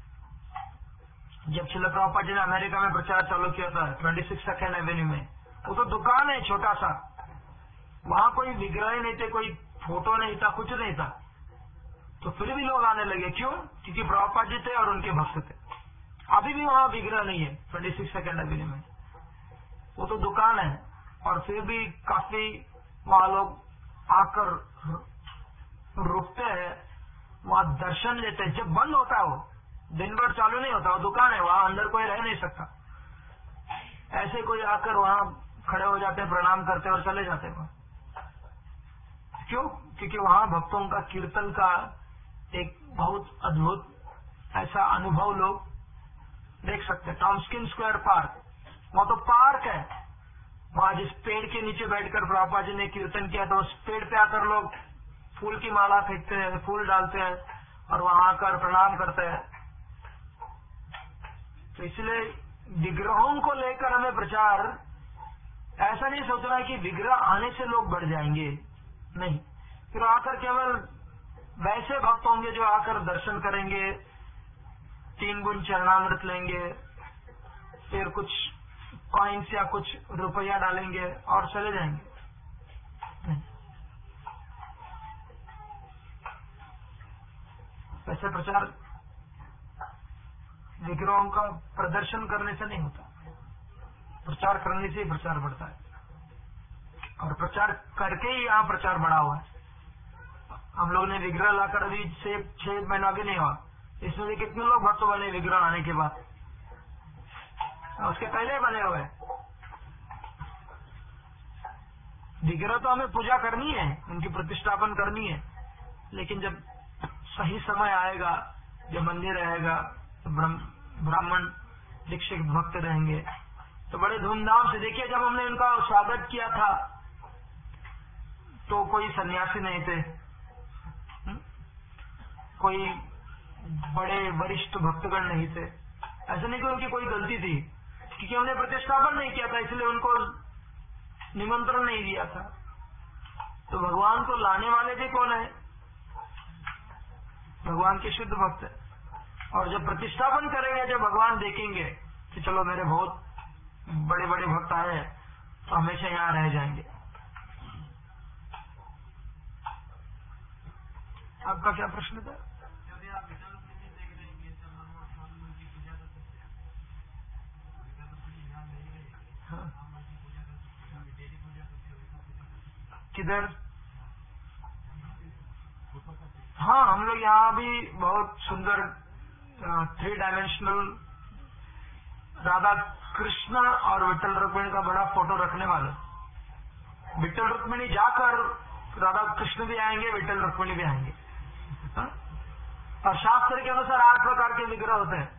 जब श्रील प्रभुपाद जी ने अमेरिका में प्रचार चालू किया था ट्वेंटी सिक्स सेकेंड एवेन्यू में, वो तो दुकान है छोटा सा, वहां कोई विग्रह नहीं थे, कोई फोटो नहीं था, कुछ नहीं था, तो फिर भी लोग आने लगे। क्यों? क्योंकि प्रभुपाद जी थे और उनके भक्त थे। अभी भी वहां विग्रह नहीं है ट्वेंटी सिक्स सेकेंड एवेन्यू में, वो तो दुकान है, और फिर भी काफी वहां लोग आकर रुकते हैं, वहां दर्शन लेते हैं। जब बंद होता है, वो दिन भर चालू नहीं होता, वो दुकान है, वहां अंदर कोई रह नहीं सकता। ऐसे ऐसे कोई आकर वहां खड़े हो जाते हैं, प्रणाम करते हैं और चले जाते हैं। क्यों? क्योंकि वहां भक्तों का कीर्तन का एक बहुत अद्भुत ऐसा अनुभव लोग देख सकते हैं। टॉम्स्किन स्क्वायर पार्क, वहां तो पार्क है, वहां जिस पेड़ के नीचे बैठकर प्रभुपाद जी ने कीर्तन किया था उस पेड़ पे आकर लोग फूल की माला फेंकते हैं, फूल डालते हैं और वहां आकर प्रणाम करते हैं। तो इसलिए विग्रहों को लेकर हमें प्रचार ऐसा नहीं सोचना है कि विग्रह आने से लोग बढ़ जाएंगे, नहीं। फिर आकर केवल वैसे भक्त होंगे जो आकर दर्शन करेंगे, तीन गुण चरणामृत लेंगे, फिर कुछ कॉइन्स या कुछ रुपया डालेंगे और चले जाएंगे। नहीं, वैसे प्रचार विग्रहों का प्रदर्शन करने से नहीं होता, प्रचार करने से ही प्रचार बढ़ता है। और प्रचार करके ही यहाँ प्रचार बढ़ा हुआ है। हम लोग ने विग्रह लाकर अभी छह छह महीना भी नहीं हुआ, इसमें भी कितने लोग भक्त बने विग्रह आने के बाद, उसके पहले बने हुए। विग्रह तो हमें पूजा करनी है, उनकी प्रतिष्ठापन करनी है, लेकिन जब सही समय आएगा, जब मंदिर रहेगा, तो ब्राह्मण दीक्षित भक्त रहेंगे तो बड़े धूमधाम से। देखिए, जब हमने उनका स्वागत किया था तो कोई सन्यासी नहीं थे, कोई बड़े वरिष्ठ भक्तगण नहीं थे। ऐसा नहीं कि उनकी कोई गलती थी, क्योंकि हमने प्रतिष्ठापन नहीं किया था, इसलिए उनको निमंत्रण नहीं दिया था। तो भगवान को लाने वाले भी कौन है? भगवान के शुद्ध भक्त है। और जब प्रतिष्ठापन करेंगे, जब भगवान देखेंगे कि चलो मेरे बहुत बड़े बड़े भक्त आए, तो हमेशा यहाँ रह जाएंगे। आपका क्या प्रश्न था? हाँ। किधर? हाँ, हम लोग यहाँ भी बहुत सुंदर थ्री डायमेंशनल राधा कृष्ण और विठल रुक्मिणी का बड़ा फोटो रखने वाले। विठल रुक्मिणी जाकर राधा कृष्ण भी आएंगे, विठल रुक्मिणी भी आएंगे। हा? और शास्त्र के अनुसार आठ प्रकार के विग्रह होते हैं।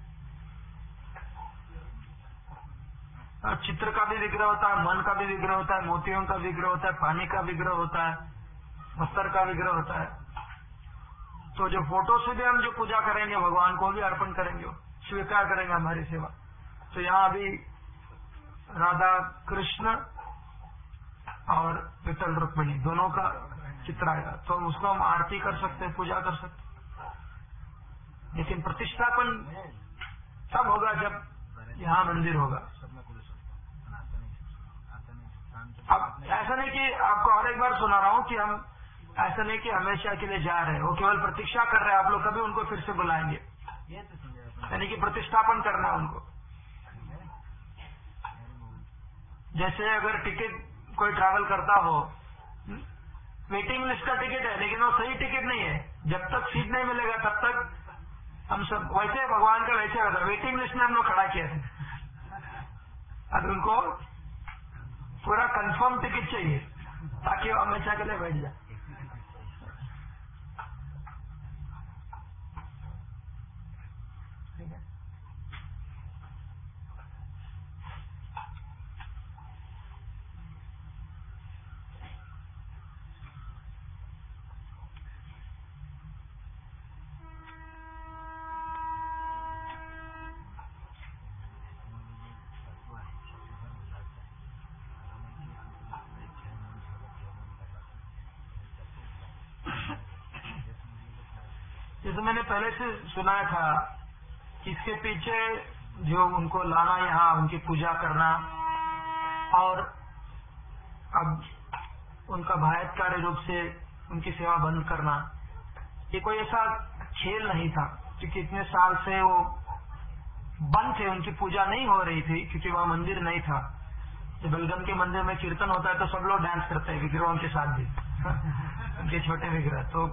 चित्र का भी विग्रह होता है, मन का भी विग्रह होता है, मोतियों का विग्रह होता है, पानी का विग्रह होता है, पत्थर का विग्रह होता है। तो जो फोटो से भी हम जो पूजा करेंगे, भगवान को भी अर्पण करेंगे, स्वीकार करेंगे हमारी सेवा। तो यहाँ अभी राधा कृष्ण और विठल रुक्मिणी दोनों का चित्र आएगा, तो उसको हम आरती कर सकते हैं, पूजा कर सकते हैं। लेकिन प्रतिष्ठापन तब होगा जब यहाँ मंदिर होगा। अब ऐसा नहीं कि आपको और एक बार सुना रहा हूँ कि हम ऐसा नहीं कि हमेशा के लिए जा रहे हैं, वो केवल प्रतीक्षा कर रहे हैं, आप लोग कभी उनको फिर से बुलाएंगे, यानी कि प्रतिष्ठापन करना है उनको। जैसे अगर टिकट कोई ट्रैवल करता हो, वेटिंग लिस्ट का टिकट है लेकिन वो सही टिकट नहीं है, जब तक सीट नहीं मिलेगा तब तक हम सब वैसे भगवान का वैसे होता, वेटिंग लिस्ट में हम लोग खड़ा किया थे। अब उनको पूरा कंफर्म टिकट चाहिए ताकि वो हमेशा के लिए बैठ जाए। ठीक है। जैसे मैंने पहले से सुनाया था कि इसके पीछे जो उनको लाना, यहाँ उनकी पूजा करना और अब उनका बाह्यकारी रूप से उनकी सेवा बंद करना, ये कोई ऐसा खेल नहीं था, क्योंकि इतने साल से वो बंद थे, उनकी पूजा नहीं हो रही थी क्योंकि वहाँ मंदिर नहीं था। जब बेलगम के मंदिर में कीर्तन होता है तो सब लोग डांस करते हैं विग्रहों के साथ भी उनके छोटे विग्रह। तो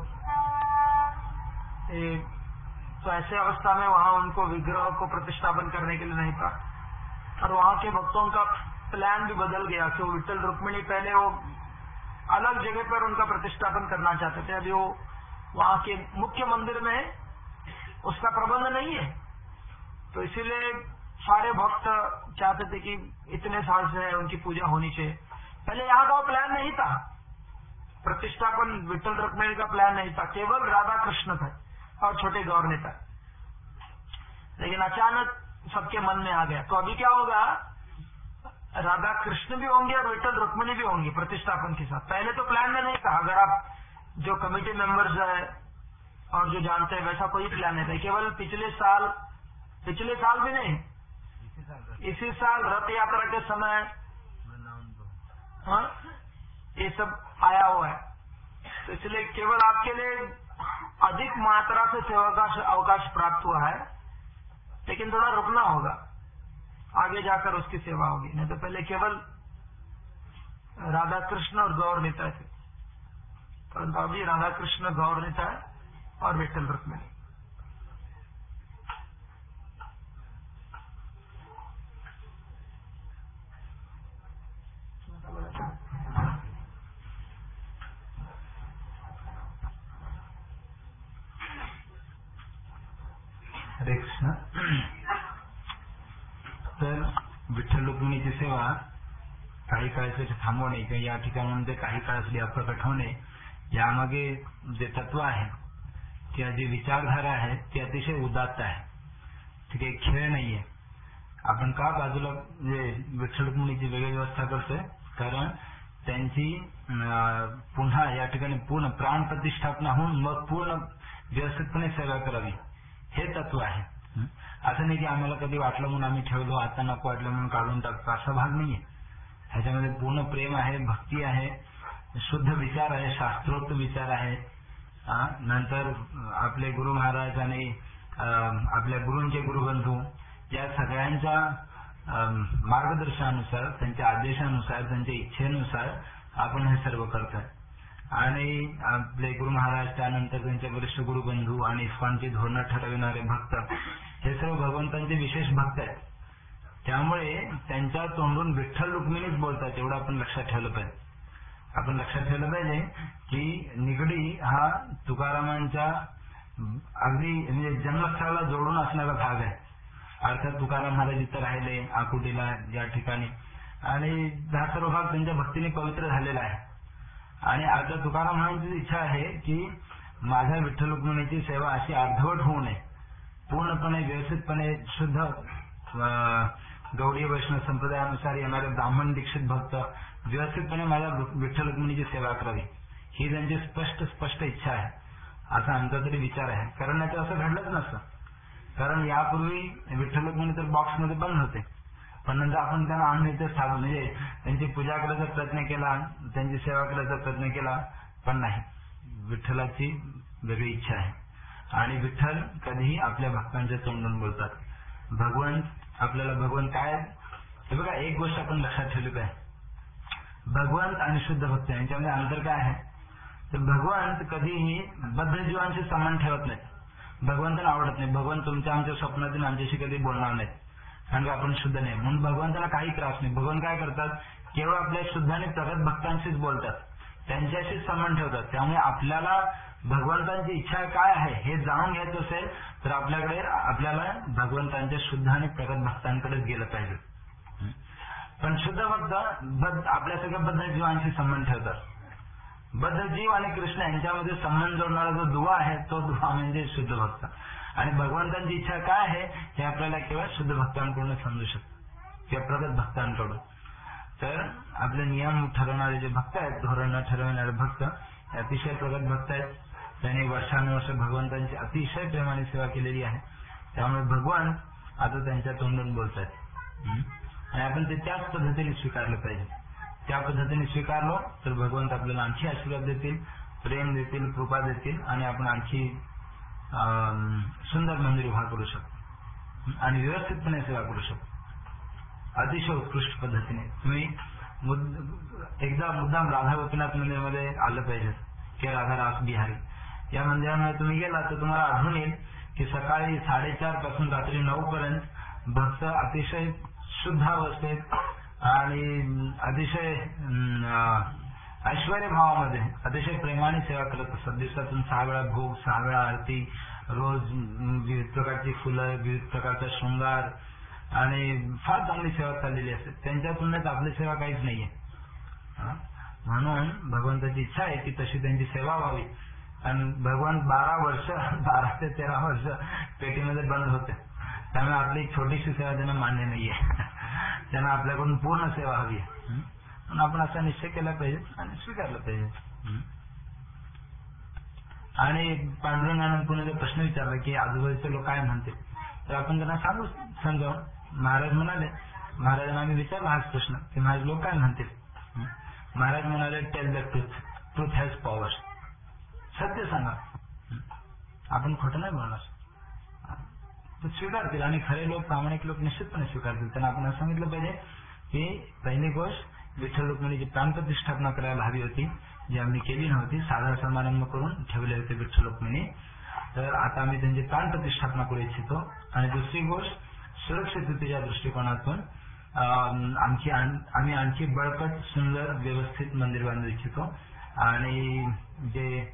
ए, तो ऐसे अवस्था में वहां उनको विग्रह को प्रतिष्ठापन करने के लिए नहीं था। और वहां के भक्तों का प्लान भी बदल गया कि वो विठल रुक्मिणी पहले वो अलग जगह पर उनका प्रतिष्ठापन करना चाहते थे, अभी वो वहां के मुख्य मंदिर में उसका प्रबंध नहीं है। तो इसीलिए सारे भक्त चाहते थे कि इतने साल से उनकी पूजा होनी चाहिए। पहले यहाँ का वो प्लान नहीं था, प्रतिष्ठापन विठल रुक्मिणी का प्लान नहीं था, केवल राधा कृष्ण था और छोटे गौर नेता। लेकिन अचानक सबके मन में आ गया, तो अभी क्या होगा, राधा कृष्ण भी होंगे और विठल रुक्मिणी भी होंगी प्रतिष्ठापन के साथ। पहले तो प्लान में नहीं था। अगर आप जो कमेटी मेंबर्स है और जो जानते हैं वैसा कोई प्लान नहीं था। केवल पिछले साल पिछले साल भी नहीं, इसी साल रथ यात्रा के समय हाँ ये सब आया हुआ है। तो इसलिए केवल आपके लिए अधिक मात्रा से सेवा का अवकाश प्राप्त हुआ है, लेकिन थोड़ा रुकना होगा, आगे जाकर उसकी सेवा होगी। नहीं तो पहले केवल राधा कृष्ण और गौर नेता थे, परंतु अभी राधा कृष्ण गौर नेता है और विठल रुक्मिणी। हरे कृष्ण। तर विठ्ठल रुक्मिणीची सेवा काही काळासाठी थांबवणे किंवा या ठिकाणामध्ये काही काळासाठी अप्रकट होणे, यामागे जे तत्व आहे किंवा जी विचारधारा आहे ती अतिशय उदात्त आहे, ठीक आहे, खेळ नाहीये। आपण का बाजूला जे विठ्ठल रुक्मिणीची वेगळी व्यवस्था करतोय, कारण त्यांची पुन्हा या ठिकाणी पूर्ण प्राण प्रतिष्ठापना होऊन मग पूर्ण व्यवस्थितपणे सेवा करावी, हे तत्व आहे। असं नाही की आम्हाला कधी वाटलं म्हणून आम्ही ठेवलो, आता नको वाटलं म्हणून काढून टाकतो, असा भाग नाहीये। ह्याच्यामध्ये पूर्ण प्रेम आहे, भक्ती आहे, शुद्ध विचार आहे, शास्त्रोक्त विचार आहे। नंतर आपले गुरु महाराज आणि आपल्या गुरूंचे गुरुबंधू या सगळ्यांच्या मार्गदर्शनानुसार, त्यांच्या आदेशानुसार, त्यांच्या इच्छेनुसार आपण हे सर्व करतोय। आणि आपले गुरु महाराज, त्यानंतर त्यांचे वरिष्ठ गुरुबंधू आणि इस्कॉनची धोरणं ठरविणारे भक्त, हे सर्व भगवंतांचे विशेष भक्त आहेत। त्यामुळे त्यांच्या तोंडून विठ्ठल रुक्मिणीच बोलतात, एवढं आपण लक्षात ठेवलं पाहिजे। आपण लक्षात ठेवलं पाहिजे की निगडी हा तुकारामांच्या अगदी म्हणजे जन्मस्थळाला जोडून असणारा भाग आहे। अर्थात तुकाराम महाराज इथं राहिले आकुटीला या ठिकाणी, आणि हा सर्व भाग त्यांच्या भक्तीने पवित्र झालेला आहे। आणि आता तुकाराम महाराजांची इच्छा आहे की माझ्या विठ्ठल रुक्मिणीची सेवा अशी अर्धवट होऊ नये, पूर्णपणे व्यवस्थितपणे शुद्ध गौडीय वैष्णव संप्रदायानुसार येणारे ब्राह्मण दीक्षित भक्त व्यवस्थितपणे माझ्या विठ्ठल रुक्मिणीची सेवा करावी, ही त्यांची स्पष्ट स्पष्ट इच्छा आहे, असा आमचा तरी विचार आहे। कारण नाही तर असं घडलंच नसतं, कारण यापूर्वी विठ्ठल रुक्मिणी तर बॉक्समध्ये बंद होते, पण नंतर आपण त्यांना आणून इथे स्थापन म्हणजे त्यांची पूजा करायचा प्रयत्न केला, त्यांची सेवा करायचा प्रयत्न केला, पण नाही, विठ्ठलाची वेगळी इच्छा आहे। आणि विठ्ठल कधीही आपल्या भक्तांच्या तोंडून बोलतात। भगवंत आपल्याला भगवंत काय, हे बघा एक गोष्ट आपण लक्षात ठेवली पाहिजे, भगवंत आणि शुद्ध भक्त यांच्यामध्ये अंतर काय आहे, तर भगवंत कधीही बद्ध जीवांशी संबंध ठेवत नाहीत, भगवंतांना आवडत नाही, भगवंत तुमच्या आमच्या स्वप्नातून आमच्याशी कधी बोलणार नाहीत, कारण की आपण शुद्ध नाही, म्हणून भगवंताला काही त्रास नाही। भगवंत काय करतात, केवळ आपल्या शुद्ध आणि प्रगत भक्तांशीच बोलतात, त्यांच्याशीच संबंध ठेवतात। त्यामुळे आपल्याला भगवंतांची इच्छा काय आहे हे जाणून घ्यायचं असेल तर आपल्याकडे आपल्याला भगवंतांच्या शुद्ध आणि प्रगत भक्तांकडेच गेलं पाहिजे। पण शुद्ध भक्त बद्ध आपल्या सगळ्या बद्ध जीवांशी संबंध ठेवतात। बद्ध जीव आणि कृष्ण यांच्यामध्ये संबंध जोडणारा जो दुवा आहे तो दुवा म्हणजे शुद्ध भक्त, आणि भगवंतांची इच्छा काय आहे हे आपल्याला केवळ शुद्ध भक्तांकडून समजू शकतं किंवा प्रगत भक्तांकडून। तर आपले नियम ठरवणारे जे भक्त आहेत, धोरण ठरवणारे भक्त, अतिशय प्रगत भक्त आहेत, त्यांनी वर्षानुवर्ष भगवंतांची अतिशय प्रेमाने सेवा केलेली आहे। त्यामुळे भगवान आता त्यांच्या तोंडून बोलतात आणि आपण ते त्याच पद्धतीने स्वीकारलं पाहिजे। त्या पद्धतीने स्वीकारलो तर भगवंत आपल्याला आणखी आशीर्वाद देतील, प्रेम देतील, कृपा देतील, आणि आपण आणखी सुंदर मंदिर उभा करू शकतो आणि व्यवस्थितपणे सेवा करू शकतो, अतिशय उत्कृष्ट पद्धतीने। तुम्ही एकदा मुद्दाम राधा गोपीनाथ मंदिरामध्ये आलं पाहिजे की राधा रास बिहारी या मंदिरामध्ये तुम्ही गेला तर तुम्हाला आढळून येईल की सकाळी साडेचार पासून रात्री नऊ पर्यंत भक्त अतिशय शुद्ध अवस्थेत आणि अतिशय ऐश्वर्य भावामध्ये अतिशय प्रेमाने सेवा करत असतात. दिवसातून सहा वेळा भोग, सहा वेळा आरती, रोज विविध प्रकारची फुलं, विविध प्रकारचा शृंगार आणि फार चांगली सेवा चाललेली असते. त्यांच्या तुलनेत आपली सेवा काहीच नाहीये. म्हणून भगवंताची इच्छा आहे की तशी त्यांची सेवा व्हावी. आणि भगवान बारा वर्ष बारा ते तेरा वर्ष पेटीमध्ये बंद होते. त्यामुळे आपली छोटीशी सेवा त्यांना मान्य नाहीये. त्यांना आपल्याकडून पूर्ण सेवा हवी आहे. म्हणून आपण असा निश्चय केला पाहिजे आणि स्वीकारला पाहिजे. आणि पांडुरंगानं पुन्हा जर प्रश्न विचारला की आजूबाजूचे लोक काय म्हणते, तर आपण त्यांना सांगू समजावून. महाराज म्हणाले, महाराजांना आम्ही विचारला हाच प्रश्न की महाराज लोक काय म्हणतील. महाराज म्हणाले, tell the truth, truth has power. सत्य सांगा, आपण खोटं नाही बोलणार. ते स्वीकारतील आणि खरे लोक, प्रामाणिक लोक निश्चितपणे स्वीकारतील. त्यांना आपण सांगितलं पाहिजे की पहिली गोष्ट विठ्ठल रुक्मिणीची प्राणप्रतिष्ठापना करायला हवी होती, जी आम्ही केली नव्हती. साधा समारंभ करून ठेवले होते विठ्ठल रुक्मिणी, तर आता आम्ही त्यांची प्राणप्रतिष्ठापना करू इच्छितो. आणि दुसरी गोष्ट, सुरक्षिततेच्या दृष्टिकोनातून आणखी आम्ही आणखी बळकट, सुंदर, व्यवस्थित मंदिर बांधू इच्छितो. आणि जे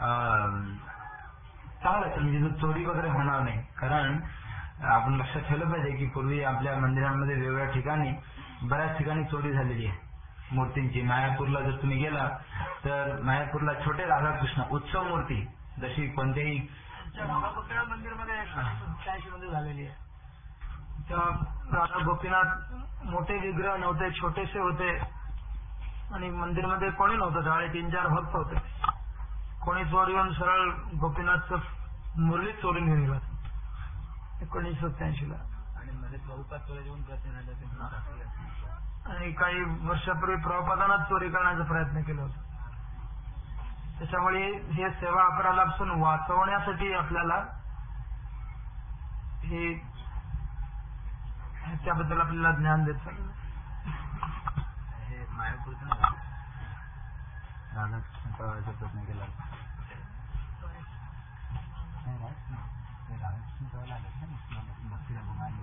चांगलं म्हणजे चोरी वगैरे होणार नाही. कारण आपण लक्षात ठेवलं पाहिजे की पूर्वी आपल्या मंदिरांमध्ये वेगवेगळ्या ठिकाणी बऱ्याच ठिकाणी चोरी झालेली आहे मूर्तींची. मायापूरला जर तुम्ही गेला तर मायापूरला छोटे राधाकृष्ण उत्सव मूर्ती जशी कोणत्याही मंदिरमध्ये चाळीस मध्ये झालेली आहे. त्या राधा गोपीनाथ मोठे विग्रह नव्हते, छोटेसे होते आणि मंदिरमध्ये कोणी नव्हतं. त्यावेळी तीन चार भक्त होते. कोणी चोर येऊन सरळ गोपीनाथचं मुरली चोरून घेऊन गेला एकोणीसशे सत्याऐंशी ला. आणि काही वर्षापूर्वी प्रभुपादांनाच चोरी करण्याचा प्रयत्न केला होता. त्याच्यामुळे हे सेवा अपराधापासून वाचवण्यासाठी आपल्याला हे त्याबद्दल आपल्याला ज्ञान देत चाललं. हे मायापूरचं राधाकृष्ण कळवायचा प्रयत्न केला. राधाकृष्ण कळायला आले भक्तीला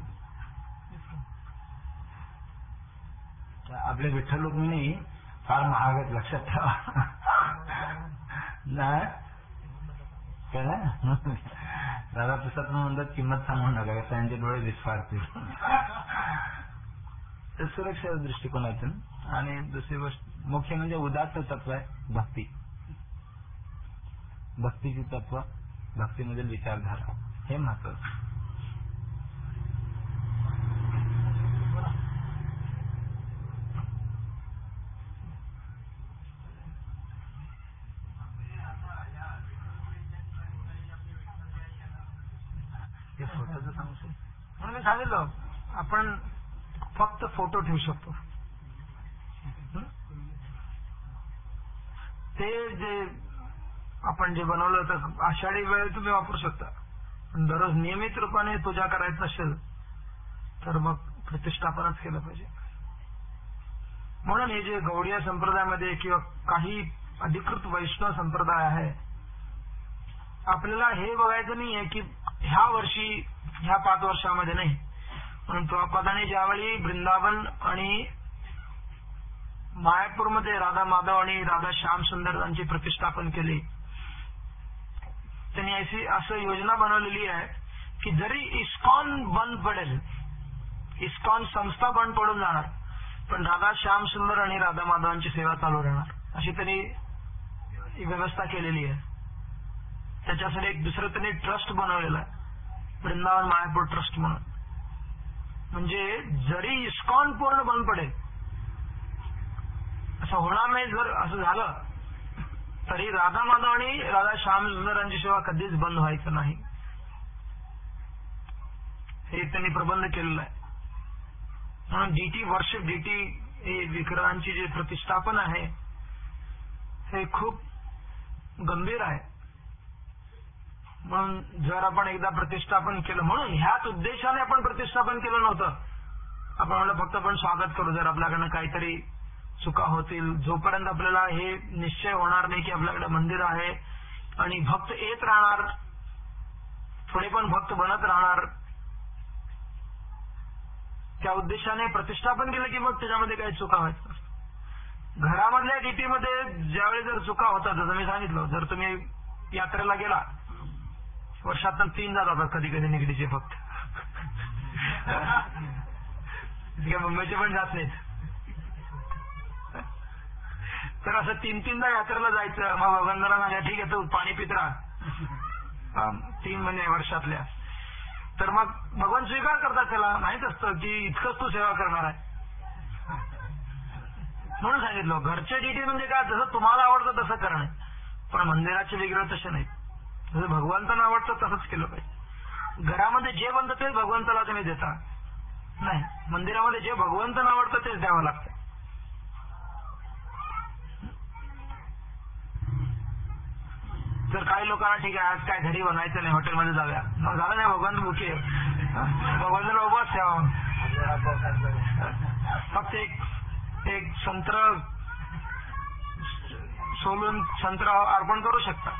आपले विठ्ठल रुक्मिणी फार महाग आहेत, लक्षात ठेवा. नाही राधाप्रसाद म्हणतात किंमत सांगू नका, त्यांचे डोळे विस्फारतील. तर सुरक्षा दृष्टिकोनातून. आणि दुसरी गोष्ट मुख्य म्हणजे उदात्त तत्व आहे भक्ती. भक्तीची तत्व, भक्तीमधील विचारधारा हे महत्वाचं. फोटोचं सांगू शकतो म्हणून मी सांगितलं आपण फक्त फोटो ठेवू शकतो. ते जे आपण जे बनवलं होतं आषाढी वेळ तुम्ही वापरू शकता, पण दररोज नियमित रूपाने पूजा करायचं असेल तर मग प्रतिष्ठापनच केलं पाहिजे. म्हणून हे जे गौडीय संप्रदायामध्ये किंवा काही अधिकृत वैष्णव संप्रदाय आहे, आपल्याला हे बघायचं नाही आहे की ह्या वर्षी ह्या पाच वर्षामध्ये नाही. म्हणून प्रभुपादांनी ज्यावेळी वृंदावन आणि मायापूरमध्ये राधा माधव आणि राधा श्याम सुंदर यांची प्रतिष्ठापन केली, त्यांनी अशी असं योजना बनवलेली आहे की जरी इस्कॉन बंद पडेल, इस्कॉन संस्था बंद पडून जाणार, पण राधा श्याम सुंदर आणि राधा माधवांची सेवा चालू राहणार, अशी त्यांनी व्यवस्था केलेली आहे. त्याच्यासाठी एक दुसरं त्यांनी ट्रस्ट बनवलेला आहे, वृंदावन मायापूर ट्रस्ट म्हणून. म्हणजे जरी इस्कॉन पूर्ण बंद पडेल, असं होणार नाही. जर असं झालं तरी राधा माधव आणि राधा श्याम सुंदरांची सेवा कधीच बंद व्हायचं नाही, हे त्यांनी प्रबंध केलेला आहे. म्हणून डीटी वर्शिप, डीटी हे विग्रहांची जे प्रतिष्ठापन आहे हे खूप गंभीर आहे. म्हणून जर आपण एकदा प्रतिष्ठापन केलं, म्हणून ह्याच उद्देशाने आपण प्रतिष्ठापन केलं नव्हतं. आपण म्हणलं फक्त आपण स्वागत करू, जर आपल्याकडनं काहीतरी चुका होतील, जोपर्यंत आपल्याला हे निश्चय होणार नाही की आपल्याकडे मंदिर आहे आणि भक्त येत राहणार, थोडे पण भक्त बनत राहणार, त्या उद्देशाने प्रतिष्ठापन केलं की मग त्याच्यामध्ये काही चुका व्हायचं नसतं. घरामधल्या डीटीमध्ये ज्यावेळी जर चुका होतात, जसं मी सांगितलं, जर तुम्ही यात्रेला गेला, वर्षातून तीन जातात कधी कधी निगडीचे फक्त, मुंबईचे पण जात नाहीत. तर असं तीन तीनदा यात्रेला जायचं, मग भगवंताला सांगा ठीक आहे तू पाणी पित राहा तीन महिने वर्षातल्या, तर मग भगवान स्वीकार करतात. त्याला माहित असतं की इतकंच तू सेवा करणार आहे. म्हणून सांगितलं घरचे डीटी म्हणजे काय, जसं तुम्हाला आवडतं तसं करणे, पण मंदिराचे विग्रह तसे नाहीत. जसं भगवंतांना आवडतं तसंच केलं पाहिजे. घरामध्ये जे बनतं तेच भगवंताला तुम्ही देता नाही, मंदिरामध्ये जे भगवंतांना आवडतं तेच द्यावं लागतं. तर काही लोकांना ठीक आहे आज काय घरी बनायचं नाही, हॉटेलमध्ये जाऊया, मग झालं नाही भगवान मुखी भगवंताला उभाच ठेवा. फक्त एक एक संत्र सोलून संत्र अर्पण करू शकता.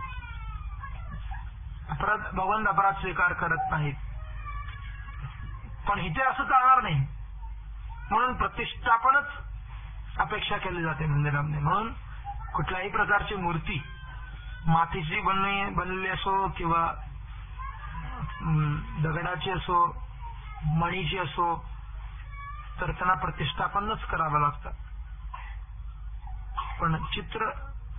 परत भगवंत अपराध स्वीकार करत नाहीत. पण इथे असं चालणार नाही, म्हणून प्रतिष्ठापनच अपेक्षा केली जाते मंदिरामध्ये. म्हणून कुठल्याही प्रकारची मूर्ती मातीची बनली बनलेली असो किंवा दगडाची असो, मणीची असो, तर त्यांना प्रतिष्ठापनच करावं लागतं. पण चित्र,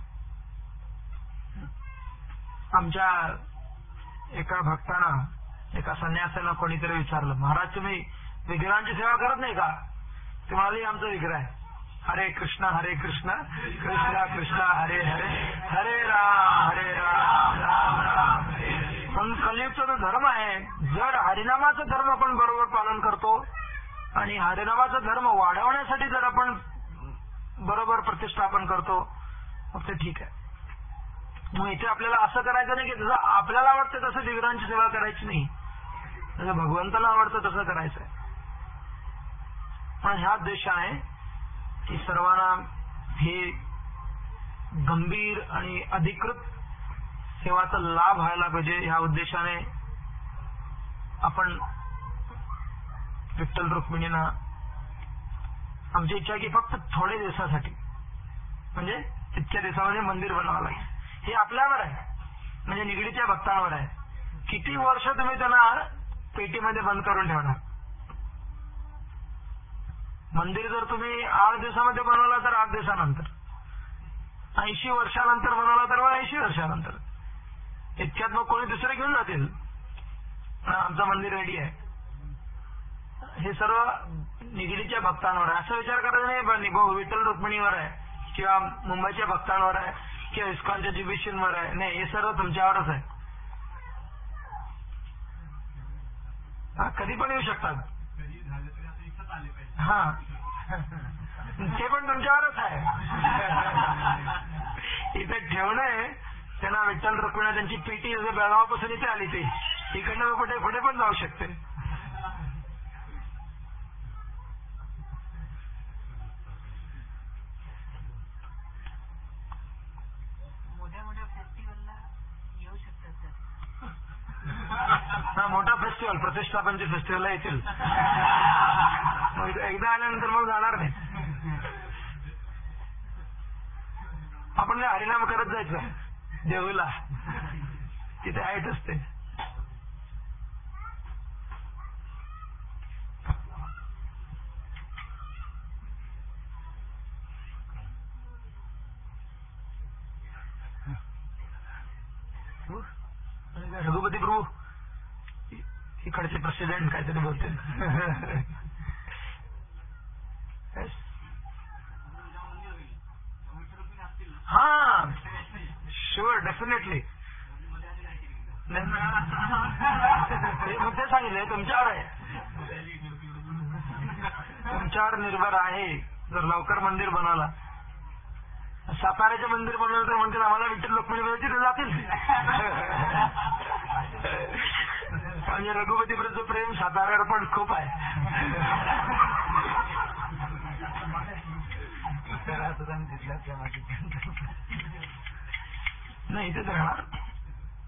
आमच्या एका भक्ताना, एका संन्यासानं कोणीतरी विचारलं, महाराज तुम्ही विग्रहांची सेवा करत नाही का? ते म्हणाले आमचा विग्रह आहे, हरे कृष्ण हरे कृष्ण कृष्ण कृष्ण हरे हरे हरे राम हरे राम राम राम हरे हरे. पण कलियुगचा जो धर्म आहे, जर हरिनामाचा धर्म आपण बरोबर पालन करतो आणि हरिनामाचा धर्म वाढवण्यासाठी जर आपण बरोबर प्रतिष्ठापन करतो मग ते ठीक आहे. मग इथे आपल्याला असं करायचं नाही की जसं आपल्याला आवडतं तसं विग्रहांची सेवा करायची नाही, जसं भगवंताला आवडतं तसं करायचं आहे. पण ह्या उद्देशाने की सर्वांना हे गंभीर आणि अधिकृत सेवाचा लाभ व्हायला पाहिजे, ह्या उद्देशाने आपण विठ्ठल रुक्मिणींना, आमची इच्छा आहे की फक्त थोडे दिवसासाठी, म्हणजे इतक्या दिवसामध्ये मंदिर बनवावं लागेल. हे आपल्यावर आहे, म्हणजे निगडीच्या भक्तांवर आहे. किती वर्ष तुम्ही त्यांना पेटीमध्ये बंद करून ठेवणार? मंदिर जर तुम्ही आठ दिवसामध्ये बनवला तर आठ दिवसानंतर, ऐंशी वर्षानंतर बनवला तर मग ऐंशी वर्षानंतर. इतक्यात मग कोणी दुसरे घेऊन जातील, आमचं मंदिर रेडी आहे. हे सर्व निगडीच्या भक्तांवर आहे. असा विचार करायचा नाही भाऊ विठ्ठल रुक्मिणीवर आहे किंवा मुंबईच्या भक्तांवर आहे किंवा इस्कॉनच्या जिबिशनवर आहे. नाही, हे सर्व तुमच्यावरच आहे. कधी पण येऊ शकतात. हा, ते पण तुमच्यावरच आहे. इथे ठेवणे त्यांना विठ्ठल रुक्मिणी, त्यांची पेटी जसं बेळगावापासून इथे आली ती इकडनं कुठे कुठे पण जाऊ शकते. हा, मोठा फेस्टिवल, प्रतिष्ठापनचे फेस्टिवलला येतील. एकदा आल्यानंतर मग जाणार नाही. आपण हरिनाम करत जायचं देऊला, तिथे आहेच असते. रघुपती प्रभू इकडचे प्रेसिडेंट काहीतरी बोलते. हा, शुअर, डेफिनेटली. मग ते सांगितलंय तुमच्यावर आहे, तुमच्यावर निर्भर आहे. जर लवकर मंदिर बनवला, साताऱ्याचे मंदिर बनवलं तर म्हणतील आम्हाला विठ्ठल रुक्मिणी बनवायची, ते जातील. म्हणजे रघुपतीपर्यंत प्रेम साताऱ्यावर पण खूप आहे. नाही, इथेच राहणार.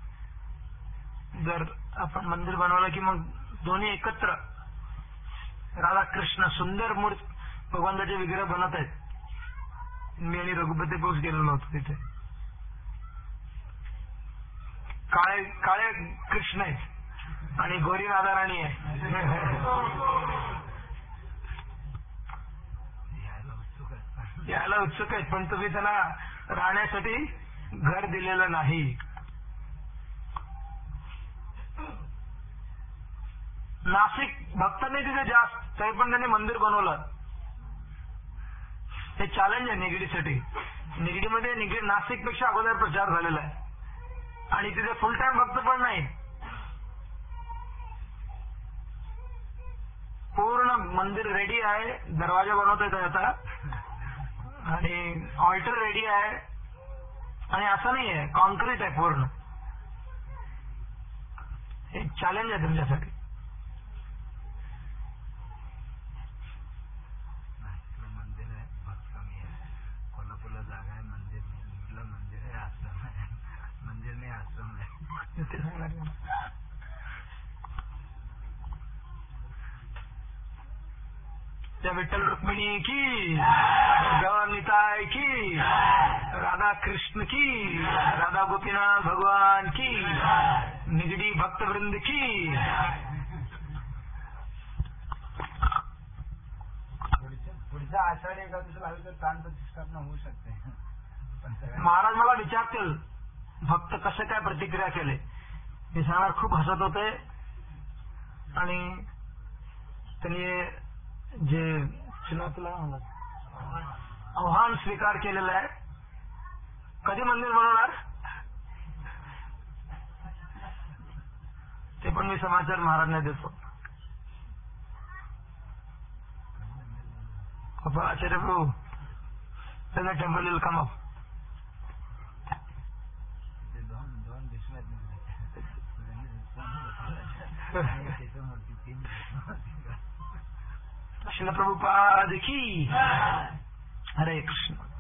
जर आपण मंदिर बनवलं की मग दोन्ही एकत्र राधाकृष्ण सुंदर मूर्ती भगवंताचे विग्रह बनत आहेत. मी आणि रघुपती बोस गेलेलो होतो तिथे. काळे काळे कृष्ण आहेत आणि गोरी राधाराणी आहे. यायला उत्सुक आहेत, पण तुम्ही त्यांना राहण्यासाठी घर दिलेलं नाही. नाशिक भक्त नाही तिथे जास्त, तरी पण त्यांनी मंदिर बनवलं. हे चॅलेंज आहे निगडीसाठी. निगडीमध्ये निगडी नाशिक पेक्षा अगोदर प्रचार झालेला आहे आणि तिथे फुल टाइम भक्त पण नाही. पूर्ण मंदिर रेडी आहे, दरवाजा बनवत आहेत आता आणि ऑल्टर रेडी आहे आणि असं नाही आहे, कॉन्क्रीट आहे पूर्ण. हे चॅलेंज आहे तुमच्यासाठी. मंदिर आहे, भक्त कमी आहे. कोल्हापूरला जागा आहे, मंदिर नाही. निगडीला मंदिर आहे, आश्रम आहे. मंदिर नाही, आश्रम नाही. ते सांगणार त्या विठ्ठल रुक्मिणी की, गौरनिताय की, राधा कृष्ण की, राधा गोपीनाथ भगवान की, निगडी भक्तवृंद की. पुढच्या आषाढी एकादशीला हवी तर प्राण प्रतिष्ठापना होऊ शकते. महाराज मला विचारतील भक्त कसे काय प्रतिक्रिया केले. मी सांगणार खूप हसत होते आणि त्यांनी जे तुला आव्हान स्वीकार केलेलं आहे. कधी मंदिर बनवणार ते पण मी समाचार महाराजांना देतो. आचार्य प्रभू त्यांना temple will come up. Krishna Prabhupada की. हरे कृष्ण.